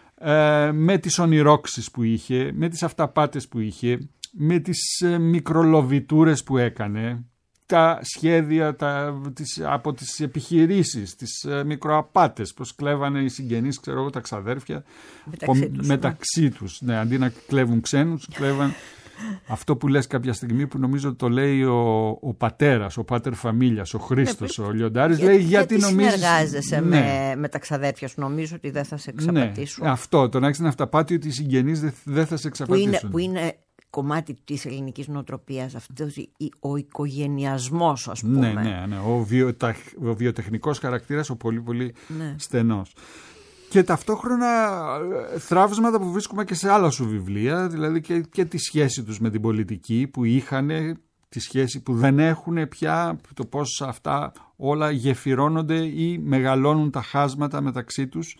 με τις ονειρόξεις που είχε, με τις αυταπάτες που είχε, με τις ε, μικρολοβιτούρες που έκανε, τα σχέδια τα, τις, από τις επιχειρήσεις, τις ε, μικροαπάτες, πως κλέβανε οι συγγενείς, ξέρω εγώ, τα ξαδέρφια μεταξύ, ο, τους, μεταξύ ναι. τους. Ναι, αντί να κλέβουν ξένους, κλέβαν αυτό που λες κάποια στιγμή που νομίζω το λέει ο, ο πατέρας, ο πάτερ φαμίλιας, ο Χρήστος, ναι, ο Λιοντάρης, για, λέει γιατί, γιατί νομίζεις... συνεργάζεσαι ναι. με, με τα ξαδέρφια σου, νομίζω ότι δεν θα σε εξαπατήσουν. Ναι, αυτό, το να έχεις την αυταπάτη ότι οι συγγενείς δεν δε θα σε εξαπατήσουν. Που είναι, που είναι κομμάτι της ελληνικής νοοτροπίας, αυτός ο οικογενειασμός, ας πούμε. Ναι, ναι, ναι. Ο, βιοτα, ο βιοτεχνικός χαρακτήρας, ο πολύ πολύ ναι. στενός. Και ταυτόχρονα θραύσματα που βρίσκουμε και σε άλλα σου βιβλία, δηλαδή και, και τη σχέση τους με την πολιτική που είχαν, τη σχέση που δεν έχουν πια, το πώς αυτά όλα γεφυρώνονται ή μεγαλώνουν τα χάσματα μεταξύ τους.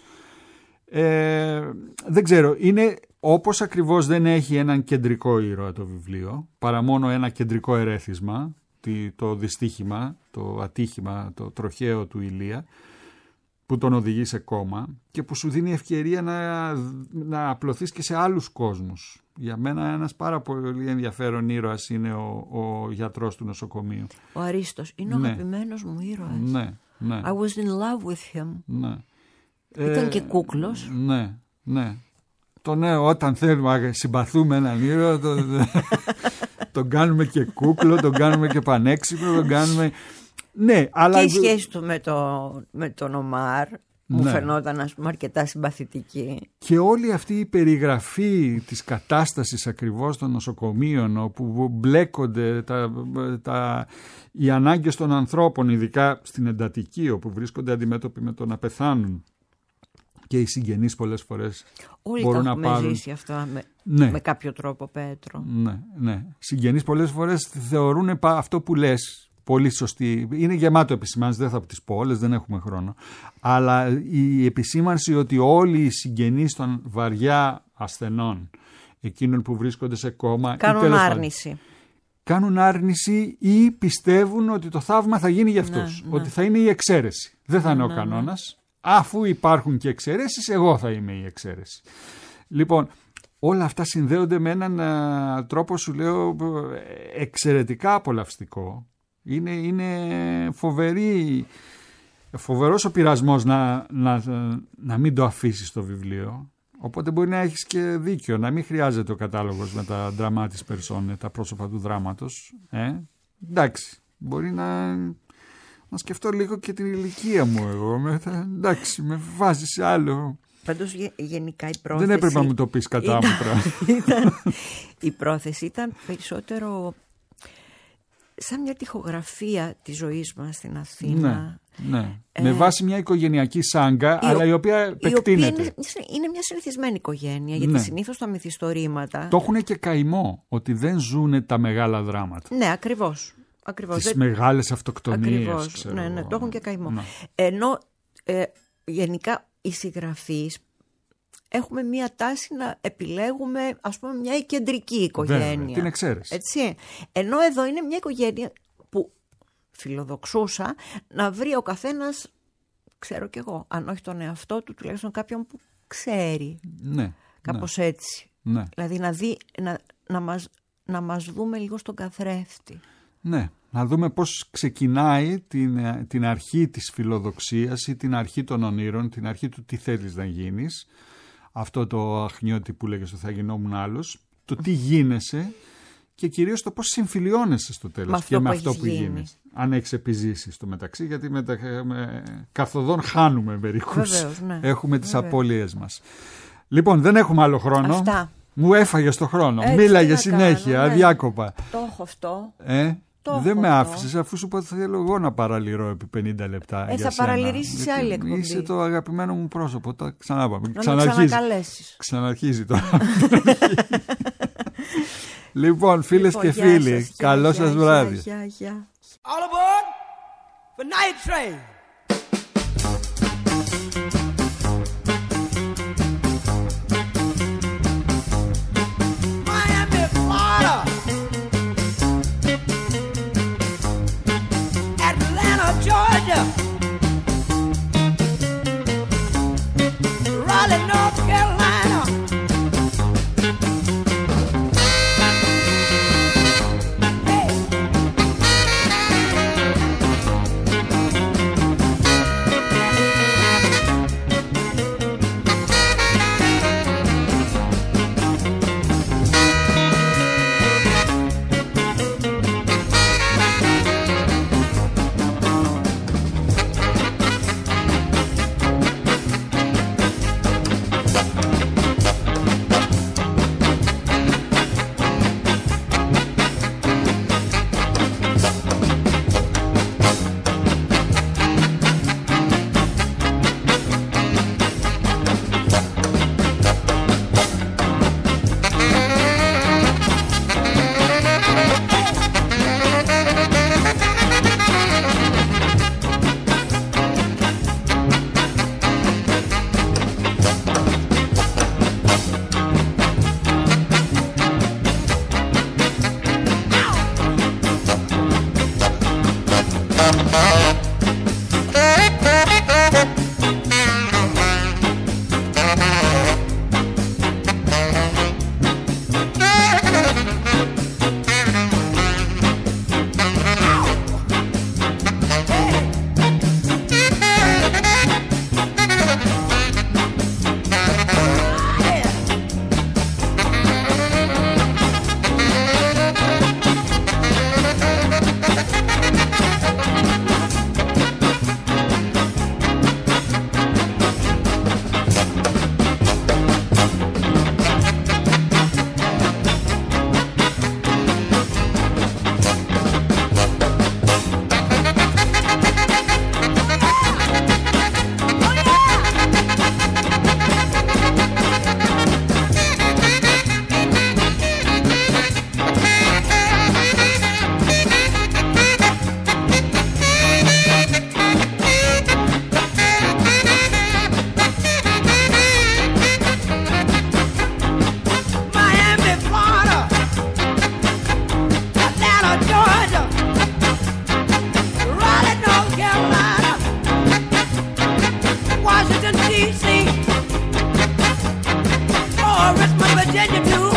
Ε, δεν ξέρω, είναι όπως ακριβώς δεν έχει έναν κεντρικό ήρωα το βιβλίο, παρά μόνο ένα κεντρικό ερέθισμα, το δυστύχημα, το ατύχημα, το τροχαίο του Ηλία, που τον οδηγεί σε κόμμα και που σου δίνει ευκαιρία να, να απλωθείς και σε άλλους κόσμους. Για μένα ένας πάρα πολύ ενδιαφέρον ήρωας είναι ο, ο γιατρός του νοσοκομείου. Ο Αρίστος είναι ναι. ο αγαπημένος μου ήρωας. Ναι, ναι. I was in love with him. Ναι. Ήταν ε, και κούκλος. Ναι, ναι. Το ναι, όταν θέλουμε να συμπαθούμε έναν ήρωα, τον, τον κάνουμε και κούκλο, τον κάνουμε και πανέξυπνο, τον κάνουμε... Ναι, αλλά... Και η σχέση του με, το, με τον Ομάρ μου ναι. φαινόταν, ας πούμε, αρκετά συμπαθητική. Και όλη αυτή η περιγραφή της κατάστασης ακριβώς των νοσοκομείων, όπου μπλέκονται τα, τα, οι ανάγκες των ανθρώπων, ειδικά στην εντατική, όπου βρίσκονται αντιμέτωποι με το να πεθάνουν, και οι συγγενείς πολλές φορές Όλοι μπορούν τα να έχουμε πάρουν... ζήσει αυτά με, ναι. με κάποιο τρόπο, Πέτρο. Ναι, ναι. Συγγενείς πολλές φορές θεωρούν αυτό που λες πολύ σωστή. Είναι γεμάτο επισημάνσεις, δεν θα τις πω όλες, δεν έχουμε χρόνο. Αλλά η επισήμανση ότι όλοι οι συγγενείς των βαριά ασθενών, εκείνων που βρίσκονται σε κόμμα, κάνουν άρνηση. Κάνουν άρνηση ή πιστεύουν ότι το θαύμα θα γίνει για αυτούς. Ναι, ναι. Ότι θα είναι η εξαίρεση. Δεν θα είναι ναι, ο κανόνας. Ναι. Αφού υπάρχουν και εξαιρέσεις, εγώ θα είμαι η εξαίρεση. Λοιπόν, όλα αυτά συνδέονται με έναν α, τρόπο, σου λέω, εξαιρετικά απολαυστικό. Είναι, είναι φοβερή, φοβερός ο πειρασμός να, να, να μην το αφήσεις το βιβλίο. Οπότε μπορεί να έχεις και δίκιο, να μην χρειάζεται ο κατάλογος με τα dramatis personae, τα πρόσωπα του δράματος. Ε? Εντάξει, μπορεί να... Να σκεφτώ λίγο και την ηλικία μου εγώ. Μετά, εντάξει, με βάζει σε άλλο. Πάντως γενικά η πρόθεση... Δεν έπρεπε να μου το πεις κατά μου πράγμα. Η πρόθεση ήταν περισσότερο σαν μια τοιχογραφία της ζωής μας στην Αθήνα. Ναι, ναι. Ε, με βάση μια οικογενειακή σάγκα, η, αλλά η οποία επεκτείνεται. Η οποία είναι, είναι μια συνηθισμένη οικογένεια, γιατί ναι. συνήθως τα μυθιστορήματα... Το έχουν και καημό, ότι δεν ζουνε τα μεγάλα δράματα. Ναι, ακριβώς. Ακριβώς. Τις δεν... μεγάλες αυτοκτονίες. Ακριβώς, ξέρω. Ναι, ναι, το έχουν και καημό. Ναι. Ενώ ε, γενικά οι συγγραφείς έχουμε μία τάση να επιλέγουμε, ας πούμε, μια κεντρική οικογένεια. Βέβαια, την εξαίρεση. Έτσι. Ενώ εδώ είναι μια οικογένεια που φιλοδοξούσα να βρει ο καθένας, ξέρω κι εγώ, αν όχι τον εαυτό του, τουλάχιστον κάποιον που ξέρει. Ναι. Κάπως ναι. έτσι. Ναι. Δηλαδή να, δει, να, να, μας, να μας δούμε λίγο στον καθρέφτη. Ναι, να δούμε πώς ξεκινάει την, την αρχή της φιλοδοξίας ή την αρχή των ονείρων, την αρχή του τι θέλεις να γίνεις. Αυτό το αχνιώτη που λέγες ότι θα γινόμουν άλλος. Το τι γίνεσαι και κυρίως το πώς συμφιλιώνεσαι στο τέλος με και με αυτό που γίνεις. Αν έχεις επιζήσει στο μεταξύ, γιατί με τα, με, καθοδόν χάνουμε μερικούς. Βεβαίως, ναι. Έχουμε τις Βεβαίως. απώλειές μας. Λοιπόν, δεν έχουμε άλλο χρόνο. Αυτά. Μου έφαγες το χρόνο. Έτσι, μίλαγε συνέχεια, κάνω, ναι. αδιάκοπα. Το έχω αυτό. Ε, το δεν έχω με αυτό. άφησες, αφού σου πω ότι θέλω εγώ να παραλυρώ επί πενήντα λεπτά. Ε, για θα παραλυρίσεις σε άλλη εκπομπή. Είσαι το αγαπημένο μου πρόσωπο. Τα ξανάπαμε. Να με ξανακαλέσεις. Ξαναρχίζει τώρα. Λοιπόν, φίλες λοιπόν, και φίλοι, σας, καλό γεια, σας γεια, βράδυ. Γεια, γεια. All aboard for Night Train. Miami, Florida. Atlanta, Georgia. Raleigh, North Carolina. Hey. Virginia too.